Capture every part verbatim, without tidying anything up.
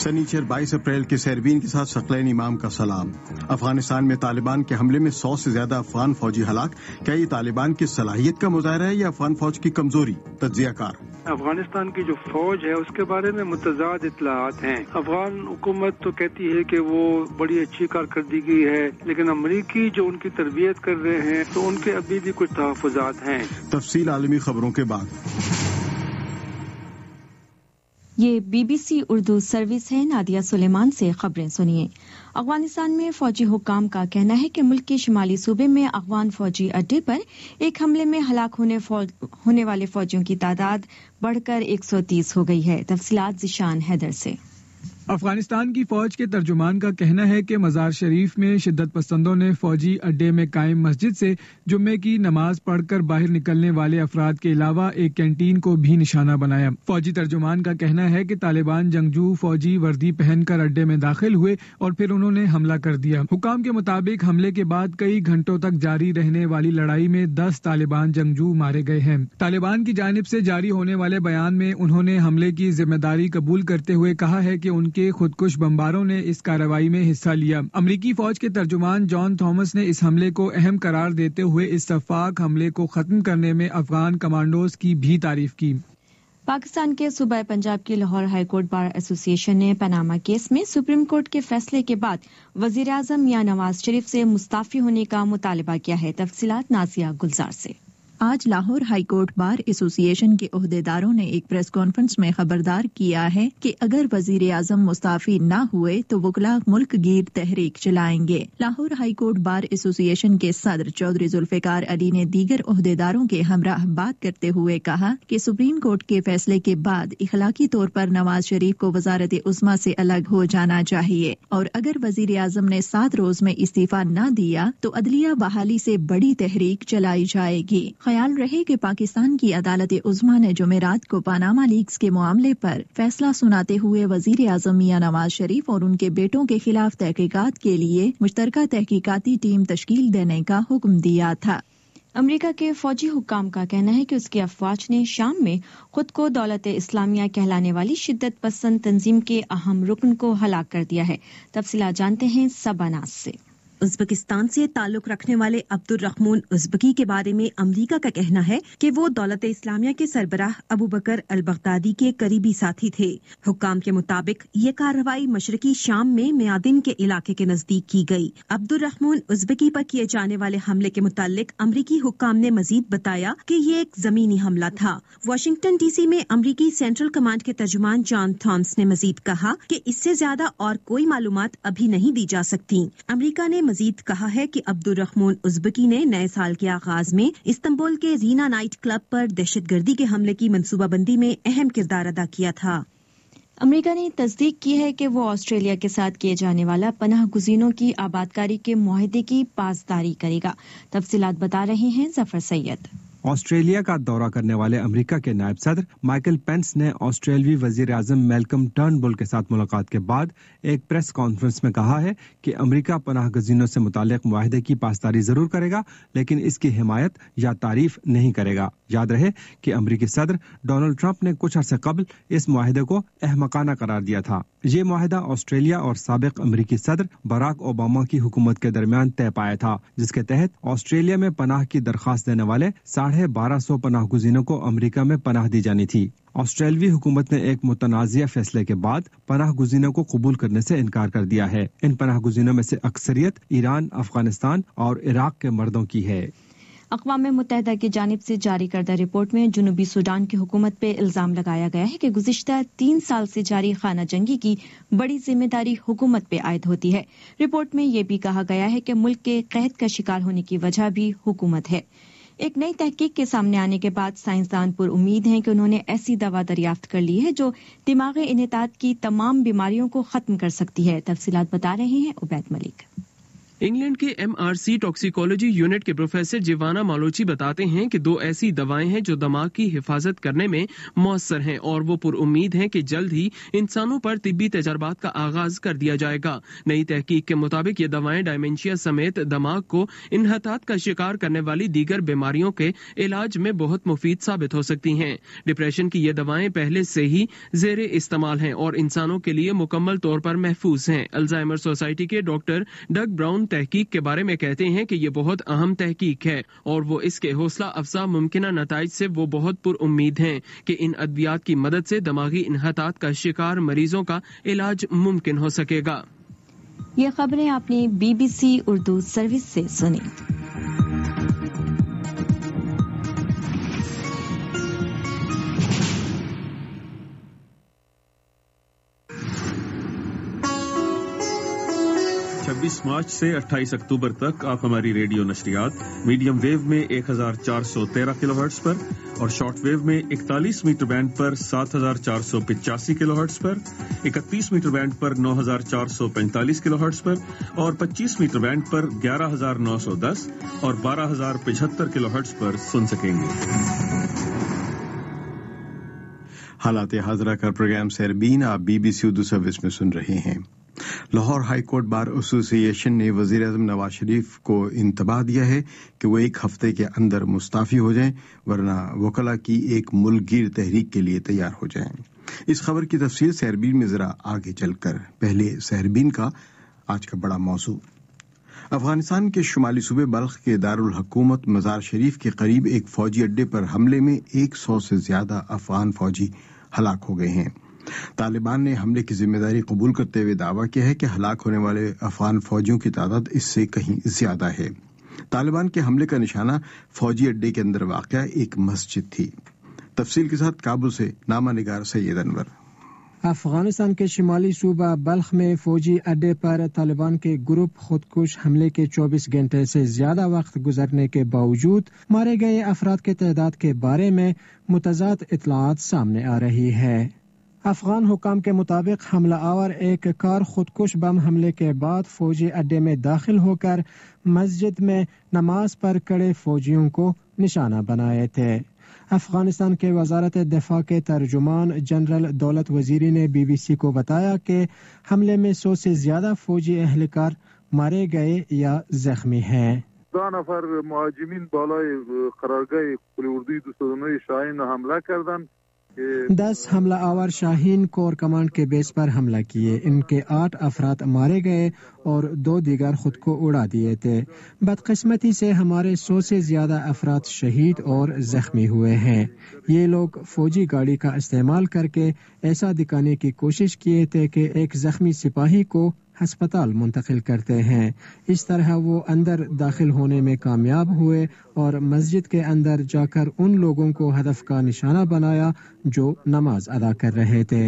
سنیچر بائیس اپریل کے سیربین کے ساتھ ثقلین امام کا سلام۔ افغانستان میں طالبان کے حملے میں سو سے زیادہ افغان فوجی ہلاک، کیا یہ طالبان کی صلاحیت کا مظاہرہ ہے یا افغان فوج کی کمزوری؟ تجزیہ کار: افغانستان کی جو فوج ہے اس کے بارے میں متضاد اطلاعات ہیں۔ افغان حکومت تو کہتی ہے کہ وہ بڑی اچھی کارکردگی ہے، لیکن امریکی جو ان کی تربیت کر رہے ہیں تو ان کے ابھی بھی کچھ تحفظات ہیں۔ تفصیل عالمی خبروں کے بعد۔ یہ B B C Urdu service ہے۔ نادیہ سلیمان سے خبریں سنیے۔ افغانستان میں فوجی حکام کا کہنا ہے کہ ملک کے شمالی صوبے میں افغان فوجی اڈے پر ایک حملے میں ہلاک ہونے, فوج ہونے والے فوجیوں کی تعداد بڑھ کر ایک سو تیس ہو گئی ہے۔ تفصیلات ذیشان حیدر سے۔ افغانستان کی فوج کے ترجمان کا کہنا ہے کہ مزار شریف میں شدت پسندوں نے فوجی اڈے میں قائم مسجد سے جمعے کی نماز پڑھ کر باہر نکلنے والے افراد کے علاوہ ایک کینٹین کو بھی نشانہ بنایا۔ فوجی ترجمان کا کہنا ہے کہ طالبان جنگجو فوجی وردی پہن کر اڈے میں داخل ہوئے اور پھر انہوں نے حملہ کر دیا۔ حکام کے مطابق حملے کے بعد کئی گھنٹوں تک جاری رہنے والی لڑائی میں دس طالبان جنگجو مارے گئے ہیں۔ طالبان کی جانب سے جاری ہونے والے بیان میں انہوں نے حملے کی ذمہ داری قبول کرتے ہوئے کہا ہے کہ ان کے خودکش بمباروں نے اس کارروائی میں حصہ لیا۔ امریکی فوج کے ترجمان جان تھامس نے اس حملے کو اہم قرار دیتے ہوئے اس شفاق حملے کو ختم کرنے میں افغان کمانڈوز کی بھی تعریف کی۔ پاکستان کے صوبہ پنجاب کی Lahore high court bar association نے پاناما کیس میں سپریم کورٹ کے فیصلے کے بعد وزیر اعظم میاں نواز شریف سے مستعفی ہونے کا مطالبہ کیا ہے۔ تفصیلات نازیہ گلزار سے۔ آج Lahore high court bar association کے عہدیداروں نے ایک پریس کانفرنس میں خبردار کیا ہے کہ اگر وزیر اعظم مستعفی نہ ہوئے تو وکلاء ملک گیر تحریک چلائیں گے۔ Lahore high court bar association کے صدر چودھری ذوالفقار علی نے دیگر عہدیداروں کے ہمراہ بات کرتے ہوئے کہا کہ سپریم کورٹ کے فیصلے کے بعد اخلاقی طور پر نواز شریف کو وزارت عظمیٰ سے الگ ہو جانا چاہیے، اور اگر وزیر اعظم نے سات روز میں استعفیٰ نہ دیا تو عدلیہ بحالی سے بڑی تحریک چلائی جائے گی۔ خیال رہے کہ پاکستان کی عدالت عظمیٰ نے جمعرات کو پاناما لیکس کے معاملے پر فیصلہ سناتے ہوئے وزیر اعظم میاں نواز شریف اور ان کے بیٹوں کے خلاف تحقیقات کے لیے مشترکہ تحقیقاتی ٹیم تشکیل دینے کا حکم دیا تھا۔ امریکہ کے فوجی حکام کا کہنا ہے کہ اس کی افواج نے شام میں خود کو دولت اسلامیہ کہلانے والی شدت پسند تنظیم کے اہم رکن کو ہلاک کر دیا ہے۔ تفصیلات جانتے ہیں صبا ناز سے۔ ازبکستان سے تعلق رکھنے والے عبد الرحمن ازبکی کے بارے میں امریکہ کا کہنا ہے کہ وہ دولت اسلامیہ کے سربراہ ابو بکر البغدادی کے قریبی ساتھی تھے۔ حکام کے مطابق یہ کارروائی مشرقی شام میں میادن کے علاقے کے نزدیک کی گئی۔ عبد الرحمن ازبکی پر کیے جانے والے حملے کے متعلق امریکی حکام نے مزید بتایا کہ یہ ایک زمینی حملہ تھا۔ واشنگٹن ڈی سی میں امریکی سینٹرل کمانڈ کے ترجمان جان تھامس نے مزید کہا کہ اس سے زیادہ اور کوئی معلومات ابھی نہیں دی جا سکتی۔ امریکہ نے مزید کہا ہے کہ عبد الرحمن ازبکی نے نئے سال کے آغاز میں استنبول کے رینا نائٹ کلب پر دہشت گردی کے حملے کی منصوبہ بندی میں اہم کردار ادا کیا تھا۔ امریکہ نے تصدیق کی ہے کہ وہ آسٹریلیا کے ساتھ کیے جانے والا پناہ گزینوں کی آبادکاری کے معاہدے کی پاسداری کرے گا۔ تفصیلات بتا رہے ہیں ظفر سید۔ آسٹریلیا کا دورہ کرنے والے امریکہ کے نائب صدر مائیکل پینس نے آسٹریلوی وزیر اعظم میلکم ٹرنبل کے ساتھ ملاقات کے بعد ایک پریس کانفرنس میں کہا ہے کہ امریکہ پناہ گزینوں سے متعلق معاہدے کی پاسداری ضرور کرے گا، لیکن اس کی حمایت یا تعریف نہیں کرے گا۔ یاد رہے کہ امریکی صدر ڈونلڈ ٹرمپ نے کچھ عرصے قبل اس معاہدے کو احمقانہ قرار دیا تھا۔ یہ معاہدہ آسٹریلیا اور سابق امریکی صدر براک اوباما کی حکومت کے درمیان طے پایا تھا، جس کے تحت آسٹریلیا میں پناہ کی درخواست دینے والے ساڑھے بارہ سو پناہ گزینوں کو امریکہ میں پناہ دی جانی تھی۔ آسٹریلوی حکومت نے ایک متنازعہ فیصلے کے بعد پناہ گزینوں کو قبول کرنے سے انکار کر دیا ہے۔ ان پناہ گزینوں میں سے اکثریت ایران، افغانستان اور عراق کے مردوں کی ہے۔ اقوام متحدہ کی جانب سے جاری کردہ رپورٹ میں جنوبی سوڈان کی حکومت پہ الزام لگایا گیا ہے کہ گزشتہ تین سال سے جاری خانہ جنگی کی بڑی ذمہ داری حکومت پہ عائد ہوتی ہے۔ رپورٹ میں یہ بھی کہا گیا ہے کہ ملک کے قحط کا شکار ہونے کی وجہ بھی حکومت ہے۔ ایک نئی تحقیق کے سامنے آنے کے بعد سائنسدان پر امید ہیں کہ انہوں نے ایسی دوا دریافت کر لی ہے جو دماغی انعطاف کی تمام بیماریوں کو ختم کر سکتی ہے۔ تفصیلات بتا رہے ہیں عبید ملک۔ انگلینڈ کے M R C toxicology unit کے پروفیسر جیوانا مالوچی بتاتے ہیں کہ دو ایسی دوائیں ہیں جو دماغ کی حفاظت کرنے میں مؤثر ہیں اور وہ پر امید ہیں کہ جلد ہی انسانوں پر طبی تجربات کا آغاز کر دیا جائے گا۔ نئی تحقیق کے مطابق یہ دوائیں ڈائمینشیا سمیت دماغ کو انحطاط کا شکار کرنے والی دیگر بیماریوں کے علاج میں بہت مفید ثابت ہو سکتی ہیں۔ ڈپریشن کی یہ دوائیں پہلے سے ہی زیر استعمال ہیں اور انسانوں کے لیے مکمل طور پر محفوظ ہیں۔ الزائمر سوسائٹی کے ڈاکٹر ڈگ براؤن تحقیق کے بارے میں کہتے ہیں کہ یہ بہت اہم تحقیق ہے اور وہ اس کے حوصلہ افزا ممکنہ نتائج سے وہ بہت پر امید ہیں کہ ان ادویات کی مدد سے دماغی انحطاط کا شکار مریضوں کا علاج ممکن ہو سکے گا۔ یہ خبریں آپ نے B B C Urdu service سے سنی۔ چھبیس مارچ سے اٹھائیس اکتوبر تک آپ ہماری ریڈیو نشریات میڈیم ویو میں ایک ہزار چار سو تیرہ کلو ہرٹز پر اور شارٹ ویو میں اکتالیس میٹر بینڈ پر سات ہزار چار سو پچاسی کلو ہرٹز پر، اکتیس میٹر بینڈ پر نو ہزار چار سو پینتالیس کلو ہرٹز پر اور پچیس میٹر بینڈ پر گیارہ ہزار نو سو دس اور بارہ ہزار پچہتر کلو ہرٹز پر سن سکیں گے۔ حالات حاضرہ کا پروگرام سیربین آپ B B C Urdu service میں سن رہے ہیں۔ Lahore high court bar association نے وزیر اعظم نواز شریف کو انتباہ دیا ہے کہ وہ ایک ہفتے کے اندر مستعفی ہو جائیں ورنہ وکلاء کی ایک ملک گیر تحریک کے لیے تیار ہو جائیں۔ اس خبر کی تفصیل سیربین میں ذرا آگے چل کر، پہلے سیربین کا آج کا بڑا موضوع۔ افغانستان کے شمالی صوبے بلخ کے دارالحکومت مزار شریف کے قریب ایک فوجی اڈے پر حملے میں ایک سو سے زیادہ افغان فوجی ہلاک ہو گئے ہیں۔ طالبان نے حملے کی ذمہ داری قبول کرتے ہوئے دعویٰ کیا ہے کہ ہلاک ہونے والے افغان فوجیوں کی تعداد اس سے کہیں زیادہ ہے۔ طالبان کے حملے کا نشانہ فوجی اڈے کے اندر واقع ایک مسجد تھی۔ تفصیل کے ساتھ کابل سے نامہ نگار سید انور۔ افغانستان کے شمالی صوبہ بلخ میں فوجی اڈے پر طالبان کے گروپ خودکش حملے کے چوبیس گھنٹے سے زیادہ وقت گزرنے کے باوجود مارے گئے افراد کے تعداد کے بارے میں متضاد اطلاعات سامنے آ رہی ہے۔ افغان حکام کے مطابق حملہ آور ایک کار خودکش بم حملے کے بعد فوجی اڈے میں داخل ہو کر مسجد میں نماز پر کھڑے فوجیوں کو نشانہ بنائے تھے۔ افغانستان کے وزارت دفاع کے ترجمان جنرل دولت وزیری نے بی بی سی کو بتایا کہ حملے میں سو سے زیادہ فوجی اہلکار مارے گئے یا زخمی ہیں۔ دو نفر مهاجمین بالای قرارگاه قلی اردوی دو سو نه شاهین حمله کردند۔ دس حملہ آور شاہین کور کمانڈ کے بیس پر حملہ کیے، ان کے آٹھ افراد مارے گئے اور دو دیگر خود کو اڑا دیے تھے۔ بدقسمتی سے ہمارے سو سے زیادہ افراد شہید اور زخمی ہوئے ہیں۔ یہ لوگ فوجی گاڑی کا استعمال کر کے ایسا دکھانے کی کوشش کیے تھے کہ ایک زخمی سپاہی کو ہسپتال منتقل کرتے ہیں۔ اس طرح وہ اندر داخل ہونے میں کامیاب ہوئے اور مسجد کے اندر جا کر ان لوگوں کو ہدف کا نشانہ بنایا جو نماز ادا کر رہے تھے۔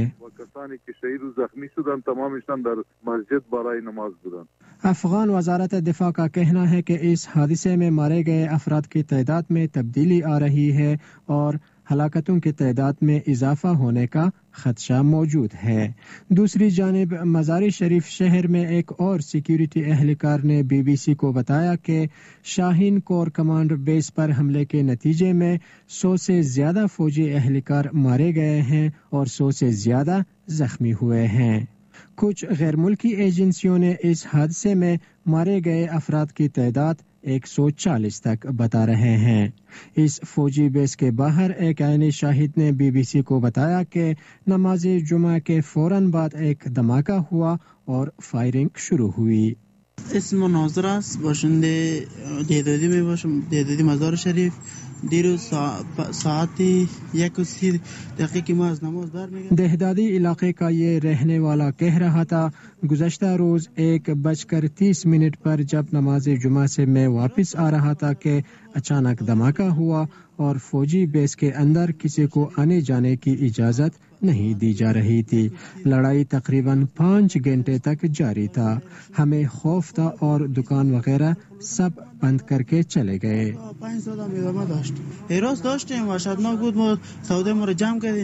افغان وزارت دفاع کا کہنا ہے کہ اس حادثے میں مارے گئے افراد کی تعداد میں تبدیلی آ رہی ہے اور ہلاکتوں کی تعداد میں اضافہ ہونے کا خدشہ موجود ہے۔ دوسری جانب مزار شریف شہر میں ایک اور سیکیورٹی اہلکار نے بی بی سی کو بتایا کہ شاہین کور کمانڈ بیس پر حملے کے نتیجے میں سو سے زیادہ فوجی اہلکار مارے گئے ہیں اور سو سے زیادہ زخمی ہوئے ہیں۔ کچھ غیر ملکی ایجنسیوں نے اس حادثے میں مارے گئے افراد کی تعداد ایک سو چالیس تک بتا رہے ہیں۔ اس فوجی بیس کے باہر ایک عینی شاہد نے بی بی سی کو بتایا کہ نماز جمعہ کے فوراً بعد ایک دھماکہ ہوا اور فائرنگ شروع ہوئی۔ اس مناظرہ باشندے دیدادی میں باشم دیدادی مزار شریف دیرو ساعتی یک سی دقیقی ماز نماز دار میں دہدادی علاقے کا یہ رہنے والا کہہ رہا تھا، گزشتہ روز ایک بج کر تیس منٹ پر جب نماز جمعہ سے میں واپس آ رہا تھا کہ اچانک دھماکہ ہوا اور فوجی بیس کے اندر کسی کو آنے جانے کی اجازت نہیں دی جا رہی تھی۔ لڑائی تقریباً پانچ گھنٹے تک جاری تھا۔ ہمیں خوف تھا اور دکان وغیرہ سب بند کر کے چلے گئے۔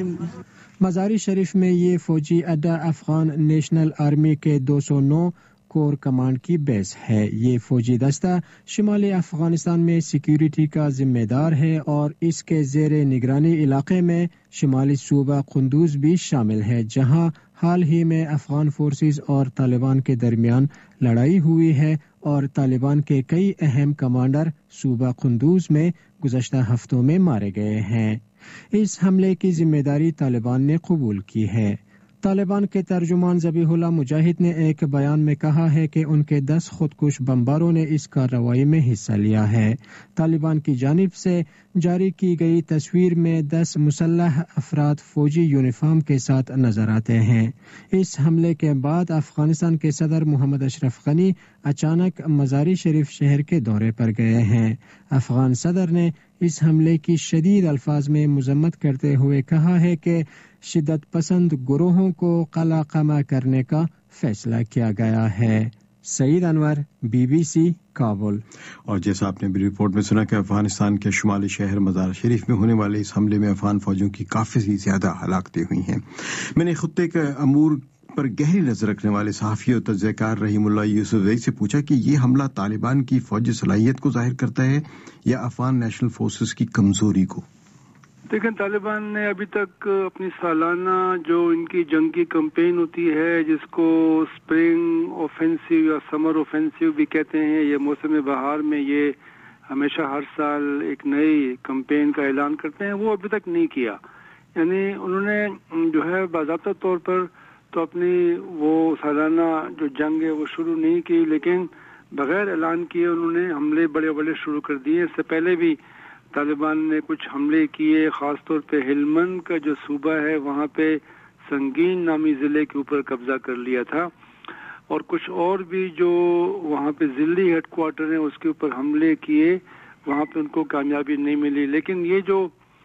مزاری شریف میں یہ فوجی اڈہ افغان نیشنل آرمی کے دو سو نو کور کمانڈ کی بیس ہے۔ یہ فوجی دستہ شمالی افغانستان میں سیکیورٹی کا ذمہ دار ہے اور اس کے زیر نگرانی علاقے میں شمالی صوبہ قندوز بھی شامل ہے، جہاں حال ہی میں افغان فورسز اور طالبان کے درمیان لڑائی ہوئی ہے اور طالبان کے کئی اہم کمانڈر صوبہ قندوز میں گزشتہ ہفتوں میں مارے گئے ہیں۔ اس حملے کی ذمہ داری طالبان نے قبول کی ہے۔ طالبان کے ترجمان ذبیح اللہ مجاہد نے ایک بیان میں کہا ہے کہ ان کے دس خودکش بمباروں نے اس کارروائی میں حصہ لیا ہے۔ طالبان کی جانب سے جاری کی گئی تصویر میں دس مسلح افراد فوجی یونیفارم کے ساتھ نظر آتے ہیں۔ اس حملے کے بعد افغانستان کے صدر محمد اشرف غنی اچانک مزاری شریف شہر کے دورے پر گئے ہیں۔ افغان صدر نے اس حملے کی شدید الفاظ میں مذمت کرتے ہوئے کہا ہے کہ شدت پسند گروہوں کو قلع قمع کرنے کا فیصلہ کیا گیا ہے۔ Saeed Anwar, B B C, Kabul. اور جیسا آپ نے بھی رپورٹ میں سنا کہ افغانستان کے شمالی شہر مزار شریف میں ہونے والے اس حملے میں افغان فوجیوں کی کافی زیادہ ہلاکتیں ہوئی ہیں۔ میں نے خطے کے امور پر گہری نظر رکھنے والے صحافی اور تجزیہ کار رحیم اللہ یوسف زئی سے پوچھا کہ یہ حملہ طالبان کی فوجی صلاحیت کو ظاہر کرتا ہے یا افغان نیشنل فورسز کی کمزوری کو؟ لیکن طالبان نے ابھی تک اپنی سالانہ جو ان کی جنگ کی کمپین ہوتی ہے، جس کو سپرنگ اوفینسیو یا سمر اوفینسیو بھی کہتے ہیں، یہ موسم بہار میں یہ ہمیشہ ہر سال ایک نئی کمپین کا اعلان کرتے ہیں، وہ ابھی تک نہیں کیا۔ یعنی انہوں نے جو ہے باضابطہ طور پر تو اپنی وہ سالانہ جو جنگ ہے وہ شروع نہیں کی، لیکن بغیر اعلان کیے انہوں نے حملے بڑے بڑے شروع کر دیے۔ اس سے پہلے بھی طالبان نے کچھ حملے کیے، خاص طور پہ ہلمند کا جو صوبہ ہے وہاں پہ سنگین نامی ضلع کے اوپر قبضہ کر لیا تھا، اور کچھ اور بھی جو وہاں پہ ضلعی ہیڈ کوارٹر ہیں اس کے اوپر حملے کیے، وہاں پہ ان کو کامیابی نہیں ملی۔ لیکن یہ جو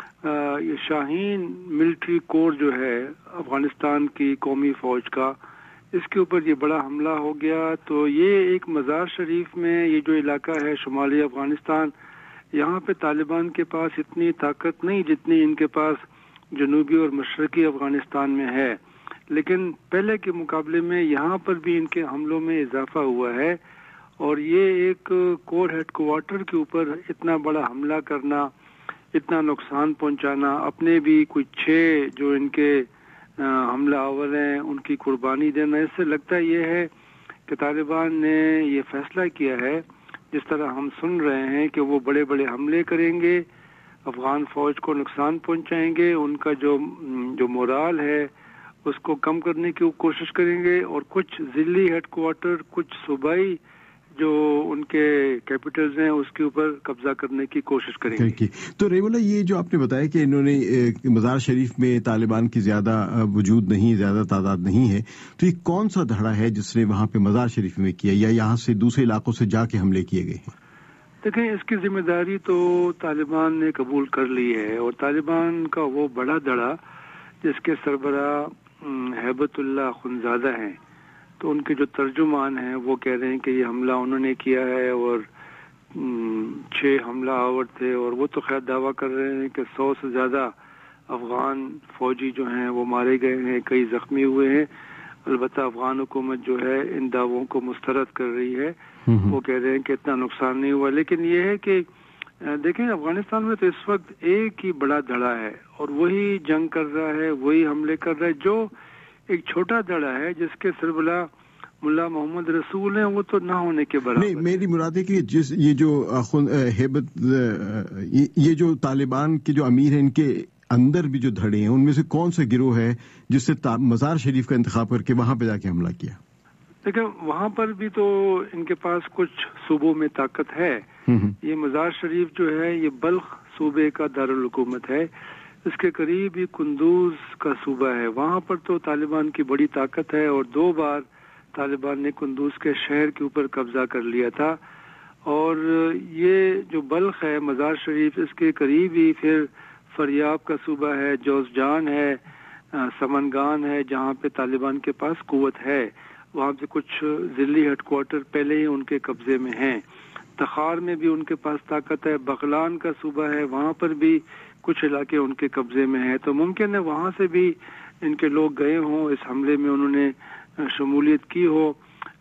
یہ شاہین ملٹری کور جو ہے افغانستان کی قومی فوج کا، اس کے اوپر یہ بڑا حملہ ہو گیا۔ تو یہ ایک مزار شریف میں یہ جو علاقہ ہے شمالی افغانستان، یہاں پہ طالبان کے پاس اتنی طاقت نہیں جتنی ان کے پاس جنوبی اور مشرقی افغانستان میں ہے، لیکن پہلے کے مقابلے میں یہاں پر بھی ان کے حملوں میں اضافہ ہوا ہے، اور یہ ایک کور ہیڈ کوارٹر کے اوپر اتنا بڑا حملہ کرنا، اتنا نقصان پہنچانا، اپنے بھی کچھ چھ جو ان کے حملہ آور ہیں ان کی قربانی دینا، اس سے لگتا یہ ہے کہ طالبان نے یہ فیصلہ کیا ہے، جس طرح ہم سن رہے ہیں کہ وہ بڑے بڑے حملے کریں گے، افغان فوج کو نقصان پہنچائیں گے، ان کا جو جو مورال ہے اس کو کم کرنے کی کوشش کریں گے، اور کچھ ضلعی ہیڈ کوارٹر، کچھ صوبائی جو ان کے کیپٹلز ہیں اس کے اوپر قبضہ کرنے کی کوشش کریں گے۔ تو ریولا، یہ جو آپ نے بتایا کہ انہوں نے مزار شریف میں طالبان کی زیادہ وجود نہیں، زیادہ تعداد نہیں ہے، تو یہ کون سا دھڑا ہے جس نے وہاں پہ مزار شریف میں کیا، یا یہاں سے دوسرے علاقوں سے جا کے حملے کیے گئے ہیں؟ دیکھیں، اس کی ذمہ داری تو طالبان نے قبول کر لی ہے، اور طالبان کا وہ بڑا دھڑا جس کے سربراہ ہیبت اللہ خنزادہ ہیں، تو ان کے جو ترجمان ہیں وہ کہہ رہے ہیں کہ یہ حملہ انہوں نے کیا ہے، اور چھ حملہ آور تھے، اور وہ تو خیر دعویٰ کر رہے ہیں کہ سو سے زیادہ افغان فوجی جو ہیں وہ مارے گئے ہیں، کئی زخمی ہوئے ہیں۔ البتہ افغان حکومت جو ہے ان دعووں کو مسترد کر رہی ہے، وہ کہہ رہے ہیں کہ اتنا نقصان نہیں ہوا۔ لیکن یہ ہے کہ دیکھیں، افغانستان میں تو اس وقت ایک ہی بڑا دھڑا ہے، اور وہی جنگ کر رہا ہے، وہی حملے کر رہا ہے۔ جو ایک چھوٹا دھڑا ہے جس کے سربراہ ملا محمد رسول ہیں، وہ تو نہ ہونے کے برابر نہیں، میری مراد ہے کہ جس یہ جو ہیبت یہ جو طالبان کے جو امیر ہیں، ان کے اندر بھی جو دھڑے ہیں، ان میں سے کون سا گروہ ہے جس سے مزار شریف کا انتخاب کر کے وہاں پہ جا کے حملہ کیا؟ دیکھیں، وہاں پر بھی تو ان کے پاس کچھ صوبوں میں طاقت ہے۔ یہ مزار شریف جو ہے یہ بلخ صوبے کا دارالحکومت ہے، اس کے قریب ہی قندوز کا صوبہ ہے، وہاں پر تو طالبان کی بڑی طاقت ہے، اور دو بار طالبان نے قندوز کے شہر کے اوپر قبضہ کر لیا تھا۔ اور یہ جو بلخ ہے مزار شریف، اس کے قریب ہی پھر فریاب کا صوبہ ہے، جوزجان ہے، سمنگان ہے، جہاں پہ طالبان کے پاس قوت ہے، وہاں پہ کچھ ضلعی ہیڈ کوارٹر پہلے ہی ان کے قبضے میں ہیں۔ تخار میں بھی ان کے پاس طاقت ہے، بغلان کا صوبہ ہے، وہاں پر بھی کچھ علاقے ان کے قبضے میں ہیں، تو ممکن ہے وہاں سے بھی ان کے لوگ گئے ہوں، اس حملے میں انہوں نے شمولیت کی ہو۔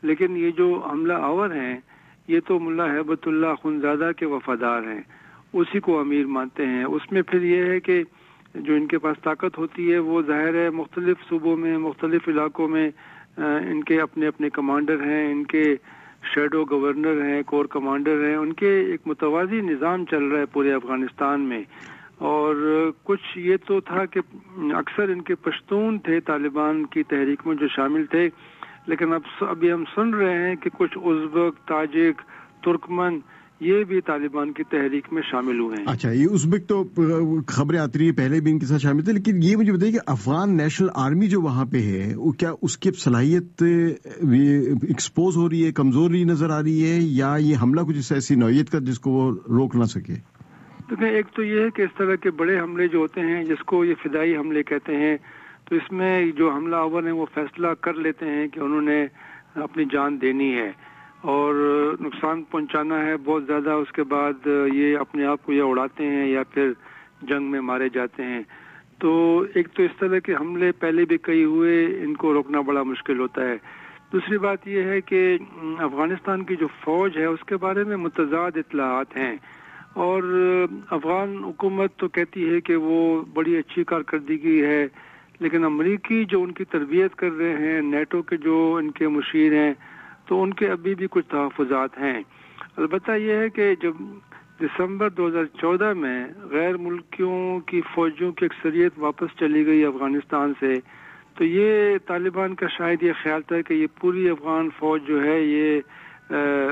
لیکن یہ جو حملہ آور ہیں یہ تو ملا ہیبت اللہ خنزادہ کے وفادار ہیں، اسی کو امیر مانتے ہیں. اس میں پھر یہ ہے کہ جو ان کے پاس طاقت ہوتی ہے وہ ظاہر ہے مختلف صوبوں میں مختلف علاقوں میں ان کے اپنے اپنے کمانڈر ہیں، ان کے شیڈو گورنر ہیں، کور کمانڈر ہیں، ان کے ایک متوازی نظام چل رہا ہے پورے افغانستان میں. اور کچھ یہ تو تھا کہ اکثر ان کے پشتون تھے طالبان کی تحریک میں جو شامل تھے، لیکن اب ابھی ہم سن رہے ہیں کہ کچھ ازبک، تاجک، ترکمن یہ بھی طالبان کی تحریک میں شامل ہوئے ہیں. اچھا، یہ ازبک تو خبریں آتی رہی پہلے بھی ان کے ساتھ شامل تھے، لیکن یہ مجھے بتائیے کہ افغان نیشنل آرمی جو وہاں پہ ہے وہ کیا اس کی صلاحیت ایکسپوز ہو رہی ہے، کمزور نظر آ رہی ہے، یا یہ حملہ کچھ ایسی نوعیت کا جس کو وہ روک نہ سکے؟ دیکھیں، ایک تو یہ ہے کہ اس طرح کے بڑے حملے جو ہوتے ہیں جس کو یہ فدائی حملے کہتے ہیں، تو اس میں جو حملہ آور ہیں وہ فیصلہ کر لیتے ہیں کہ انہوں نے اپنی جان دینی ہے اور نقصان پہنچانا ہے بہت زیادہ، اس کے بعد یہ اپنے آپ کو یا اڑاتے ہیں یا پھر جنگ میں مارے جاتے ہیں. تو ایک تو اس طرح کے حملے پہلے بھی کئی ہوئے، ان کو روکنا بڑا مشکل ہوتا ہے. دوسری بات یہ ہے کہ افغانستان کی جو فوج ہے اس کے بارے میں متضاد اطلاعات ہیں، اور افغان حکومت تو کہتی ہے کہ وہ بڑی اچھی کارکردگی ہے، لیکن امریکی جو ان کی تربیت کر رہے ہیں، نیٹو کے جو ان کے مشیر ہیں، تو ان کے ابھی بھی کچھ تحفظات ہیں. البتہ یہ ہے کہ جب دسمبر دو ہزار چودہ میں غیر ملکیوں کی فوجیوں کی اکثریت واپس چلی گئی افغانستان سے، تو یہ طالبان کا شاید یہ خیال تھا کہ یہ پوری افغان فوج جو ہے یہ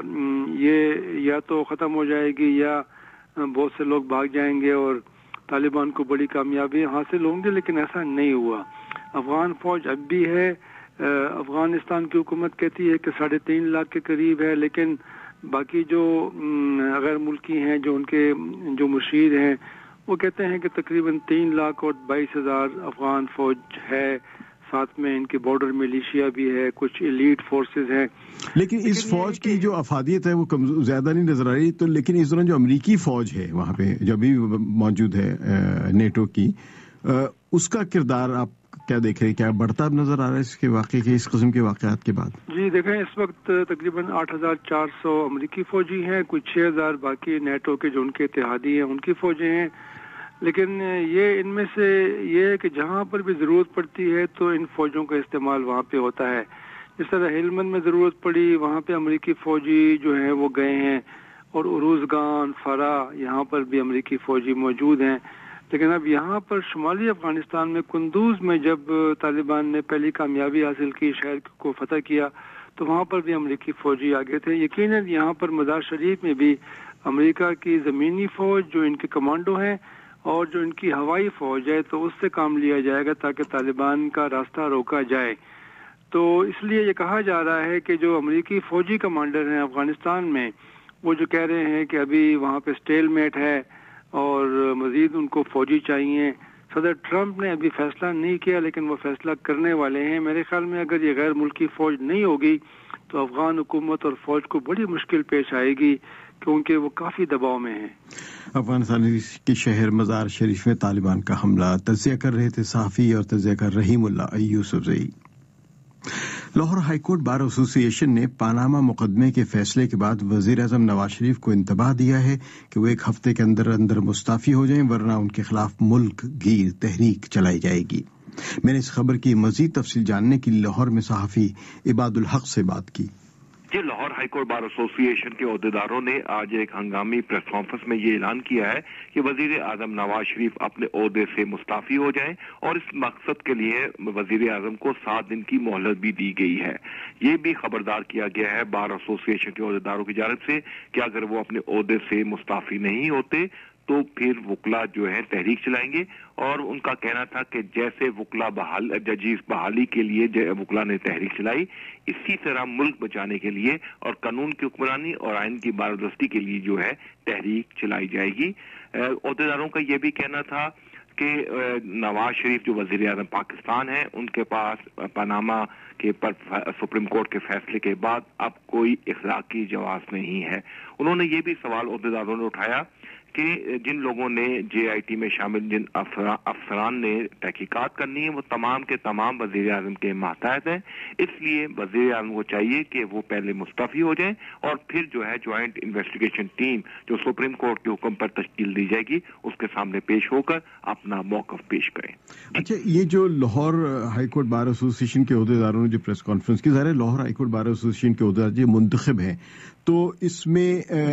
یہ یا تو ختم ہو جائے گی یا بہت سے لوگ بھاگ جائیں گے اور طالبان کو بڑی کامیابی حاصل ہوں گی، لیکن ایسا نہیں ہوا. افغان فوج اب بھی ہے. افغانستان کی حکومت کہتی ہے کہ ساڑھے تین لاکھ کے قریب ہے، لیکن باقی جو غیر ملکی ہیں، جو ان کے جو مشیر ہیں، وہ کہتے ہیں کہ تقریباً تین لاکھ اور بائیس ہزار افغان فوج ہے. ساتھ میں ان کے بارڈر ملیشیا بھی ہے، کچھ ایلیٹ فورسز ہیں. لیکن اس فوج کی جو افادیت ہے وہ زیادہ نہیں نظر آ رہی. تو لیکن اس دوران جو امریکی فوج ہے وہاں پہ جو بھی موجود ہے نیٹو کی، اس کا کردار آپ کیا دیکھ رہے ہیں؟ کیا بڑھتا نظر آ رہا ہے اس کے واقعے کے اس قسم کے واقعات کے بعد؟ جی دیکھیں، اس وقت تقریباً آٹھ ہزار چار سو امریکی فوجی ہیں، کچھ چھ ہزار باقی نیٹو کے جو ان کے اتحادی ہیں ان کی فوجیں ہیں. لیکن یہ ان میں سے یہ ہے کہ جہاں پر بھی ضرورت پڑتی ہے تو ان فوجوں کا استعمال وہاں پہ ہوتا ہے. جس طرح ہیلمند میں ضرورت پڑی، وہاں پہ امریکی فوجی جو ہیں وہ گئے ہیں، اور اروزگان، فرا، یہاں پر بھی امریکی فوجی موجود ہیں. لیکن اب یہاں پر شمالی افغانستان میں کندوز میں جب طالبان نے پہلی کامیابی حاصل کی، شہر کو فتح کیا، تو وہاں پر بھی امریکی فوجی آگے تھے. یقیناً یہاں پر مزار شریف میں بھی امریکہ کی زمینی فوج جو ان کے کمانڈو ہیں اور جو ان کی ہوائی فوج ہے، تو اس سے کام لیا جائے گا تاکہ طالبان کا راستہ روکا جائے. تو اس لیے یہ کہا جا رہا ہے کہ جو امریکی فوجی کمانڈر ہیں افغانستان میں، وہ جو کہہ رہے ہیں کہ ابھی وہاں پہ سٹیل میٹ ہے اور مزید ان کو فوجی چاہیے. صدر ٹرمپ نے ابھی فیصلہ نہیں کیا، لیکن وہ فیصلہ کرنے والے ہیں. میرے خیال میں اگر یہ غیر ملکی فوج نہیں ہوگی تو افغان حکومت اور فوج کو بڑی مشکل پیش آئے گی، کیونکہ وہ کافی دباؤ میں ہیں. افغانستان کے شہر مزار شریف میں طالبان کا حملہ. تجزیہ کر رہے تھے صحافی اور تجزیہ کر Rahimullah Yusufzai. Lahore high court bar association نے پاناما مقدمے کے فیصلے کے بعد وزیر اعظم نواز شریف کو انتباہ دیا ہے کہ وہ ایک ہفتے کے اندر اندر مستعفی ہو جائیں، ورنہ ان کے خلاف ملک گیر تحریک چلائی جائے گی. میں نے اس خبر کی مزید تفصیل جاننے کے لیے لاہور میں صحافی عباد الحق سے بات کی. جی، Lahore high court bar association کے عہدیداروں نے آج ایک ہنگامی پریس کانفرنس میں یہ اعلان کیا ہے کہ وزیر اعظم نواز شریف اپنے عہدے سے مستعفی ہو جائیں، اور اس مقصد کے لیے وزیر اعظم کو سات دن کی مہلت بھی دی گئی ہے. یہ بھی خبردار کیا گیا ہے بار ایسوسی ایشن کے عہدیداروں کی جانب سے کہ اگر وہ اپنے عہدے سے مستعفی نہیں ہوتے تو پھر وکلا جو ہے تحریک چلائیں گے. اور ان کا کہنا تھا کہ جیسے وکلا بحال ججیز بحالی کے لیے وکلا نے تحریک چلائی، اسی طرح ملک بچانے کے لیے اور قانون کی حکمرانی اور آئین کی بالادستی کے لیے جو ہے تحریک چلائی جائے گی. عہدیداروں کا یہ بھی کہنا تھا کہ نواز شریف جو وزیر اعظم پاکستان ہیں، ان کے پاس پاناما کے پر سپریم کورٹ کے فیصلے کے بعد اب کوئی اخلاقی جواز نہیں ہے. انہوں نے یہ بھی سوال عہدیداروں نے اٹھایا کہ جن لوگوں نے جے آئی ٹی میں شامل جن افسران نے تحقیقات کرنی ہے وہ تمام کے تمام وزیر اعظم کے ماتحت ہیں. اس لیے وزیر اعظم کو چاہیے کہ وہ پہلے مستعفی ہو جائیں اور پھر جو ہے جوائنٹ انویسٹیگیشن ٹیم جو سپریم کورٹ کے حکم پر تشکیل دی جائے گی اس کے سامنے پیش ہو کر اپنا موقف پیش کریں. اچھا، یہ جو Lahore high court bar association کے عہدیداروں نے جو پریس کانفرنس کی، ظاہر ہے Lahore high court bar association کے عہدیدار جو منتخب ہیں، تو اس میں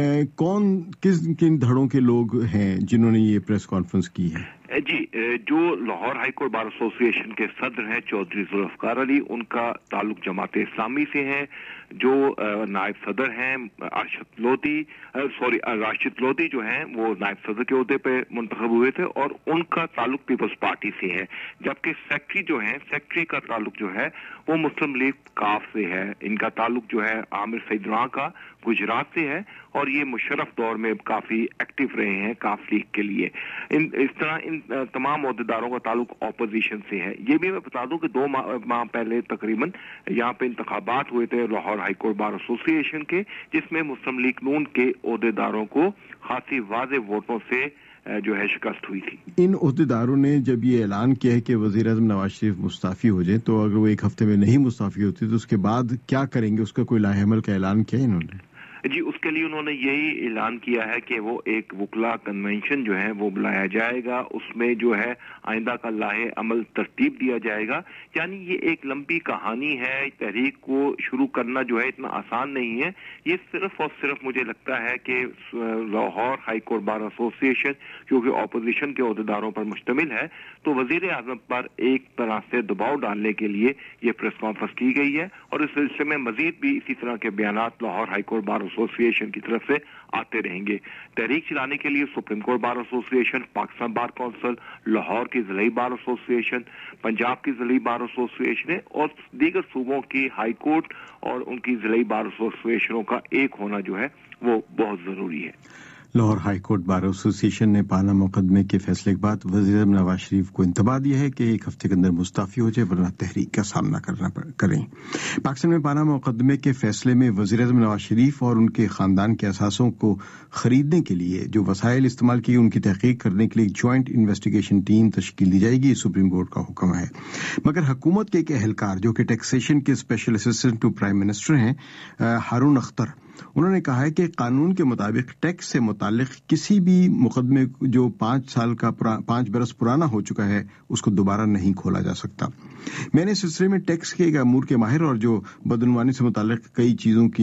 کون کس کن دھڑوں کے لوگ ہیں جنہوں نے یہ پریس کانفرنس کی ہے؟ جی، جو Lahore high court bar association کے صدر ہیں چودھری ذوالفقار علی، ان کا تعلق جماعت اسلامی سے ہے. جو نائب صدر ہیں ارشد لودھی سوری راشد لودھی جو ہیں وہ نائب صدر کے عہدے پہ منتخب ہوئے تھے اور ان کا تعلق پیپلز پارٹی سے ہے. جبکہ سیکرٹری جو ہیں سیکرٹری کا تعلق جو ہے وہ مسلم لیگ کاف سے ہے. ان کا تعلق جو ہے عامر سعید راں کا گجرات سے ہے اور یہ مشرف دور میں کافی ایکٹیو رہے ہیں کاف لیگ کے لیے. ان اس طرح ان تمام عہدیداروں کا تعلق اپوزیشن سے ہے. یہ بھی میں بتا دوں کہ دو ماہ پہلے تقریباً یہاں پہ انتخابات ہوئے تھے Lahore high court bar association کے، جس میں مسلم لیگ نون کے عہدیداروں کو خاصی واضح ووٹوں سے جو ہے شکست ہوئی تھی. ان عہدیداروں نے جب یہ اعلان کیا ہے کہ وزیر اعظم نواز شریف مستعفی ہو جائیں، تو اگر وہ ایک ہفتے میں نہیں مستعفی ہوتی تو اس کے بعد کیا کریں گے؟ اس کا کوئی لاہ عمل کا اعلان کیا انہوں نے؟ جی، اس کے لیے انہوں نے یہی اعلان کیا ہے کہ وہ ایک وکلا کنونشن جو ہے وہ بلایا جائے گا، اس میں جو ہے آئندہ کا لاہ عمل ترتیب دیا جائے گا. یعنی یہ ایک لمبی کہانی ہے. تحریک کو شروع کرنا جو ہے اتنا آسان نہیں ہے. یہ صرف اور صرف مجھے لگتا ہے کہ لاہور ہائی کورٹ بار ایسوسی ایشن کیونکہ اپوزیشن کے عہدیداروں پر مشتمل ہے تو وزیر اعظم پر ایک طرح سے دباؤ ڈالنے کے لیے یہ پریس کانفرنس کی گئی ہے اور اس سلسلے میں مزید بھی اسی طرح کے بیانات لاہور ہائی کورٹ بار ایسوسی ایشن کی طرف سے آتے رہیں گے. تحریک چلانے کے لیے سپریم کورٹ بار ایسوسی ایشن، پاکستان بار کونسل، لاہور کی ضلعی بار ایسوسی ایشن، پنجاب کی ضلعی بار ایسوسی ایشن اور دیگر صوبوں کی ہائی کورٹ اور ان کی ضلعی بار ایسوسی ایشنوں کا ایک ہونا جو ہے وہ بہت ضروری ہے. Lahore high court bar association نے پانا مقدمے کے فیصلے کے بعد وزیر اعظم نواز شریف کو انتباہ دیا ہے کہ ایک ہفتے کے اندر مستعفی ہو جائے ورنہ تحریک کا سامنا کرنا کریں. پاکستان میں پانا مقدمے کے فیصلے میں وزیر اعظم نواز شریف اور ان کے خاندان کے اثاثوں کو خریدنے کے لیے جو وسائل استعمال کیے ان کی تحقیق کرنے کے لیے جوائنٹ انویسٹیگیشن ٹیم تشکیل دی جائے گی. سپریم کورٹ کا حکم ہے. مگر حکومت کے ایک اہلکار جو کہ ٹیکسیشن کے special assistant to prime minister ہیں ہارون اختر، انہوں نے کہا ہے کہ قانون کے مطابق ٹیکس سے متعلق کسی بھی مقدمے جو پانچ سال کا پانچ برس پرانا ہو چکا ہے اس کو دوبارہ نہیں کھولا جا سکتا. میں نے سلسلے میں ٹیکس کے امور کے ماہر اور جو بدعنوانی سے متعلق کئی چیزوں کی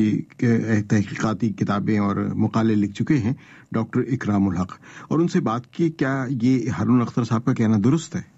تحقیقاتی کتابیں اور مقالے لکھ چکے ہیں ڈاکٹر اکرام الحق، اور ان سے بات کی کیا یہ ہارون اختر صاحب کا کہنا درست ہے؟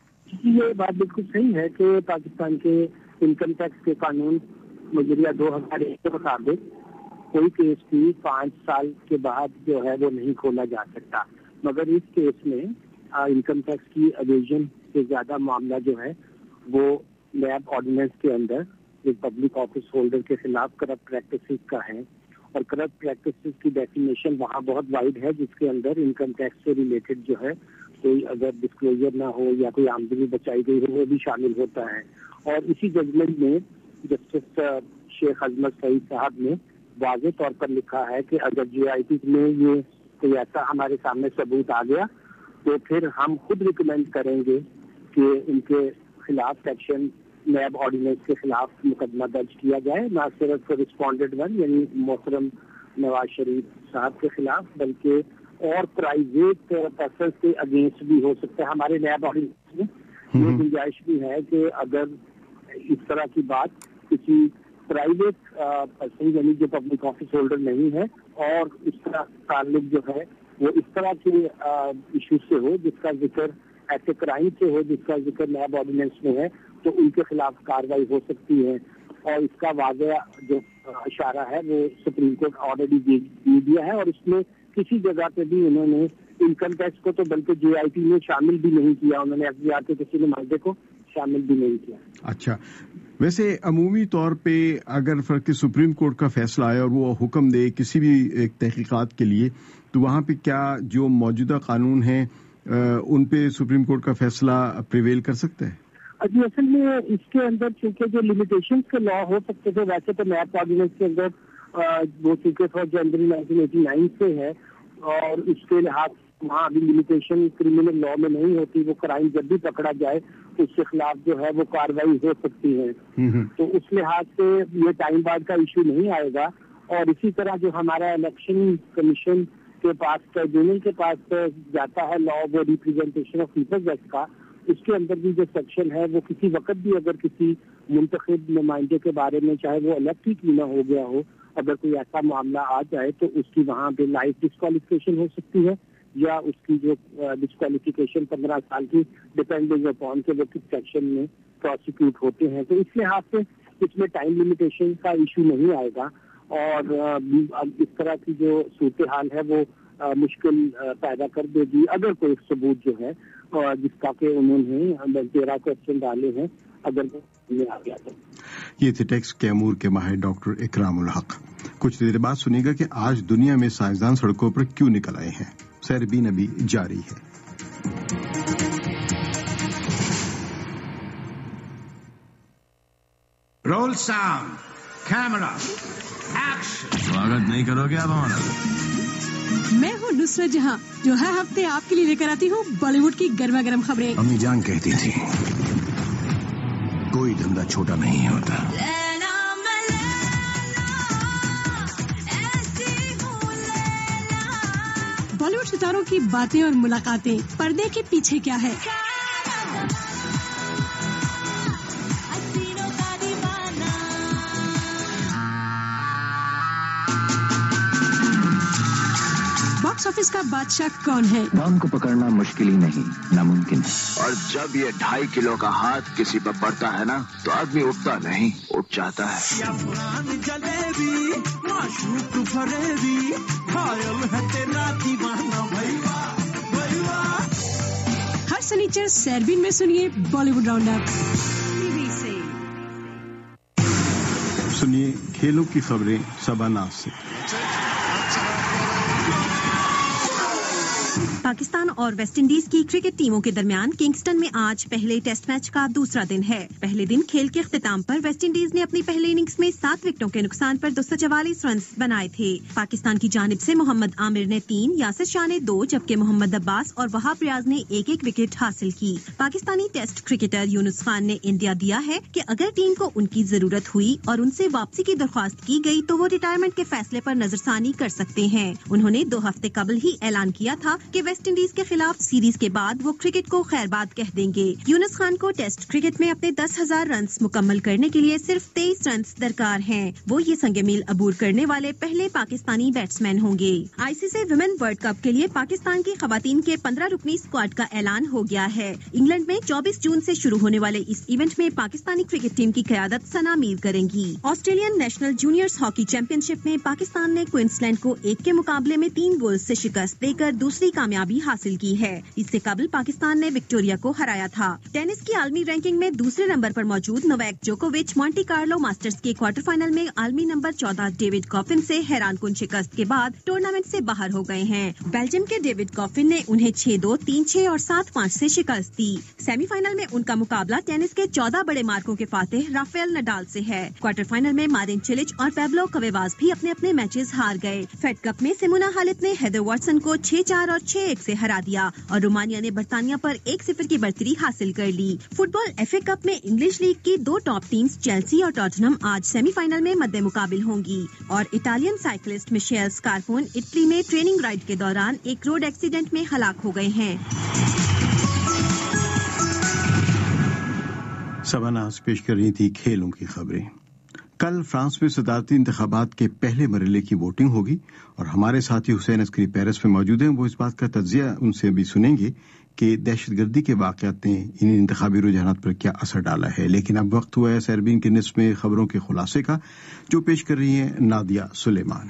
یہ بات بالکل صحیح ہے کہ پاکستان کے انکم ٹیکس کے قانون مجریہ دو ہزار ایک کے مطابق کوئی کیس بھی پانچ سال کے بعد جو ہے وہ نہیں کھولا جا سکتا. مگر اس کیس میں انکم ٹیکس کی ایویژن سے زیادہ معاملہ جو ہے وہ نیب آرڈیننس کے اندر ایک پبلک آفس ہولڈر کے خلاف کرپٹ پریکٹسز کا ہے اور کرپٹ پریکٹسز کی ڈیفینیشن وہاں بہت وائڈ ہے، جس کے اندر انکم ٹیکس سے ریلیٹڈ جو ہے کوئی اگر ڈسکلوجر نہ ہو یا کوئی آمدنی بچائی گئی ہو وہ بھی شامل ہوتا ہے. اور اسی ججمنٹ میں جسٹس شیخ عظمت سعید صاحب نے واضح طور پر لکھا ہے کہ اگر جے آئی ٹی میں یہ کوئی ایسا ہمارے سامنے ثبوت آ گیا تو پھر ہم خود ریکمینڈ کریں گے کہ ان کے خلاف سیکشن نیب آرڈیننس کے خلاف مقدمہ درج کیا جائے، نہ صرف رسپونڈنٹ ون یعنی محترم نواز شریف صاحب کے خلاف بلکہ اور پرائیویٹ پرسن کے اگینسٹ بھی ہو سکتا ہے. ہمارے نیب آرڈیننس میں یہ گنجائش بھی ہے کہ اگر اس طرح کی بات کسی پرائیویٹ پرسن یعنی جو پبلک آفس ہولڈر نہیں ہے اور اس طرح تعلق جو ہے وہ اس طرح کے ایشو سے ہو جس کا ذکر ایسے کرائم سے ہو جس کا ذکر نیب آرڈیننس میں ہے تو ان کے خلاف کارروائی ہو سکتی ہے. اور اس کا واضح جو اشارہ ہے وہ سپریم کورٹ آلریڈی دے دیا ہے اور اس میں کسی جگہ پہ بھی انہوں نے انکم ٹیکس کو تو بلکہ جے آئی ٹی میں شامل بھی نہیں کیا، انہوں نے ایف بی آر کے کسی نمائندے کو شامل بھی نہیں کیا. اچھا، ویسے عمومی طور پہ اگر فرق سپریم کورٹ کا فیصلہ آئے اور وہ حکم دے کسی بھی ایک تحقیقات کے لیے تو وہاں پہ کیا جو موجودہ قانون ہیں ان پہ سپریم کورٹ کا فیصلہ پریویل کر سکتا ہے؟ جی اصل میں اس کے اندر چونکہ جو لمیٹیشنز کے لا ہو سکتے تھے ویسے تو نیب آرڈیننس کے اندر وہ چونکہ four January nineteen eighty nine سے ہے اور اس کے لحاظ وہاں ابھی لمیٹیشن کرمنل لا میں نہیں ہوتی. وہ کرائم جب بھی پکڑا جائے اس کے خلاف جو ہے وہ کاروائی ہو سکتی ہے. تو اس لحاظ سے یہ ٹائم بعد کا ایشو نہیں آئے گا. اور اسی طرح جو ہمارا الیکشن کمیشن کے پاس ٹریبیونل کے پاس جاتا ہے law of representation of peoples act کا, اس کے اندر بھی جو سیکشن ہے وہ کسی وقت بھی اگر کسی منتخب نمائندے کے بارے میں چاہے وہ الیکٹ ہی کیوں نہ ہو گیا ہو, اگر کوئی ایسا معاملہ آ جائے تو اس کی وہاں پہ لائف ڈسکوالیفکیشن ہو سکتی ہے, یا اس کی جو ڈسکوالیفکیشن پندرہ سال کی ڈپینڈنگ اپون کے وہ کس سیکشن میں پروسیکیوٹ ہوتے ہیں. تو اس لحاظ سے اس میں ٹائم لمیٹیشن کا ایشو نہیں آئے گا. اور اس طرح کی جو صورتحال ہے وہ مشکل پیدا کر دے گی اگر کوئی ثبوت جو ہے جس کا کہ انہوں نے تیرہ کوشچن ڈالے ہیں اگر وہ آ گیا تو. یہ تھے ٹیکس کیمور کے ماہر ڈاکٹر اکرام الحق. کچھ دیر بعد سنیے گا کہ آج دنیا میں سائنسدان سڑکوں پر کیوں نکل آئے ہیں. سیربین ابھی جاری ہے. Roll sound camera action. سواگت نہیں کرو گے اب ہمارا؟ میں ہوں نصرت جہاں جو ہر ہفتے آپ کے لیے لے کر آتی ہوں بالی ووڈ کی گرما گرم خبریں. امی جان کہتی تھی کوئی دھندا چھوٹا نہیں ہوتا. بالی ووڈ ستاروں کی باتیں اور ملاقاتیں, پردے کے پیچھے کیا ہے, باکس آفس کا بادشاہ کون ہے. ڈان کو پکڑنا مشکل ہی نہیں, ناممکن. اور جب یہ ڈھائی کلو کا ہاتھ کسی پر پڑتا ہے نا تو آدمی اٹھتا نہیں, اٹھ جاتا ہے. ہر سنیچر سیربین میں سنیے بالی ووڈ راؤنڈ اپ. سنیے کھیلوں کی خبریں سباناز سے. پاکستان اور ویسٹ انڈیز کی کرکٹ ٹیموں کے درمیان کنگسٹن میں آج پہلے ٹیسٹ میچ کا دوسرا دن ہے. پہلے دن کھیل کے اختتام پر ویسٹ انڈیز نے اپنی پہلے اننگز میں سات وکٹوں کے نقصان پر دو سو چوالیس رنز بنائے تھے. پاکستان کی جانب سے محمد عامر نے تین, یاسر شاہ نے دو جبکہ محمد عباس اور وہاب ریاض نے ایک ایک وکٹ حاصل کی. پاکستانی ٹیسٹ کرکٹر یونس خان نے اندیا دیا ہے کہ اگر ٹیم کو ان کی ضرورت ہوئی اور ان سے واپسی کی درخواست کی گئی تو وہ ریٹائرمنٹ کے فیصلے پر نظر ثانی کر سکتے ہیں. انہوں نے دو ہفتے قبل ہی اعلان کیا تھا کہ ویسٹ انڈیز کے خلاف سیریز کے بعد وہ کرکٹ کو خیر باد کہہ دیں گے. یونس خان کو ٹیسٹ کرکٹ میں اپنے دس ہزار رنز مکمل کرنے کے لیے صرف تیئیس رنز درکار ہیں. وہ یہ سنگ میل عبور کرنے والے پہلے پاکستانی بیٹسمین ہوں گے. I C C women world cup کے لیے پاکستان کی خواتین کے پندرہ رکنی اسکواڈ کا اعلان ہو گیا ہے. انگلینڈ میں چوبیس جون سے شروع ہونے والے اس ایونٹ میں پاکستانی کرکٹ ٹیم کی قیادت ثنا میر کریں گی. Australian national juniors hockey championship میں پاکستان نے کوئنسلینڈ کو ایک کے مقابلے میں تین گولز سے شکست دے کر دوسری کامیابی حاصل کی ہے. اس سے قبل پاکستان نے وکٹوریا کو ہرایا تھا. ٹینس کی عالمی رینکنگ میں دوسرے نمبر پر موجود نویک جوکووچ مونٹی کارلو ماسٹرز کے کوارٹر فائنل میں عالمی نمبر چودہ ڈیوڈ کافن سے حیران کن شکست کے بعد ٹورنامنٹ سے باہر ہو گئے ہیں. بیلجیم کے ڈیوڈ کافن نے انہیں چھ دو, تین چھ اور سات پانچ سے شکست دی. سیمی فائنل میں ان کا مقابلہ ٹینس کے چودہ بڑے مارکوں کے فاتح رافیل نڈال سے ہے. کوارٹر فائنل میں مارین چلچ اور پیبلو کویواز بھی اپنے اپنے میچز ہار گئے. فیڈ کپ میں سیمونا حالب نے ہیدر واٹسن کو چھ چار اور چھ ایک سے ہرا دیا اور رومانیہ نے برطانیہ پر ایک صفر کی برتری حاصل کر لی. Football F A cup میں انگلش لیگ کی دو ٹاپ ٹیمز چیلسی اور ٹاٹنہم آج سیمی فائنل میں مد مقابل ہوں گی. اور Italian cyclist Michele Scarponi Italy میں ٹریننگ رائڈ کے دوران ایک روڈ ایکسیڈنٹ میں ہلاک ہو گئے ہیں. سباناز پیش کر رہی تھی کھیلوں کی خبریں. کل فرانس میں صدارتی انتخابات کے پہلے مرحلے کی ووٹنگ ہوگی اور ہمارے ساتھی حسین عسکری پیرس میں موجود ہیں. وہ اس بات کا تجزیہ ان سے بھی سنیں گے کہ دہشت گردی کے واقعات نے ان انتخابی رجحانات پر کیا اثر ڈالا ہے. لیکن اب وقت ہوا ہے سیربین کے نصف میں خبروں کے خلاصے کا, جو پیش کر رہی ہیں نادیہ سلیمان.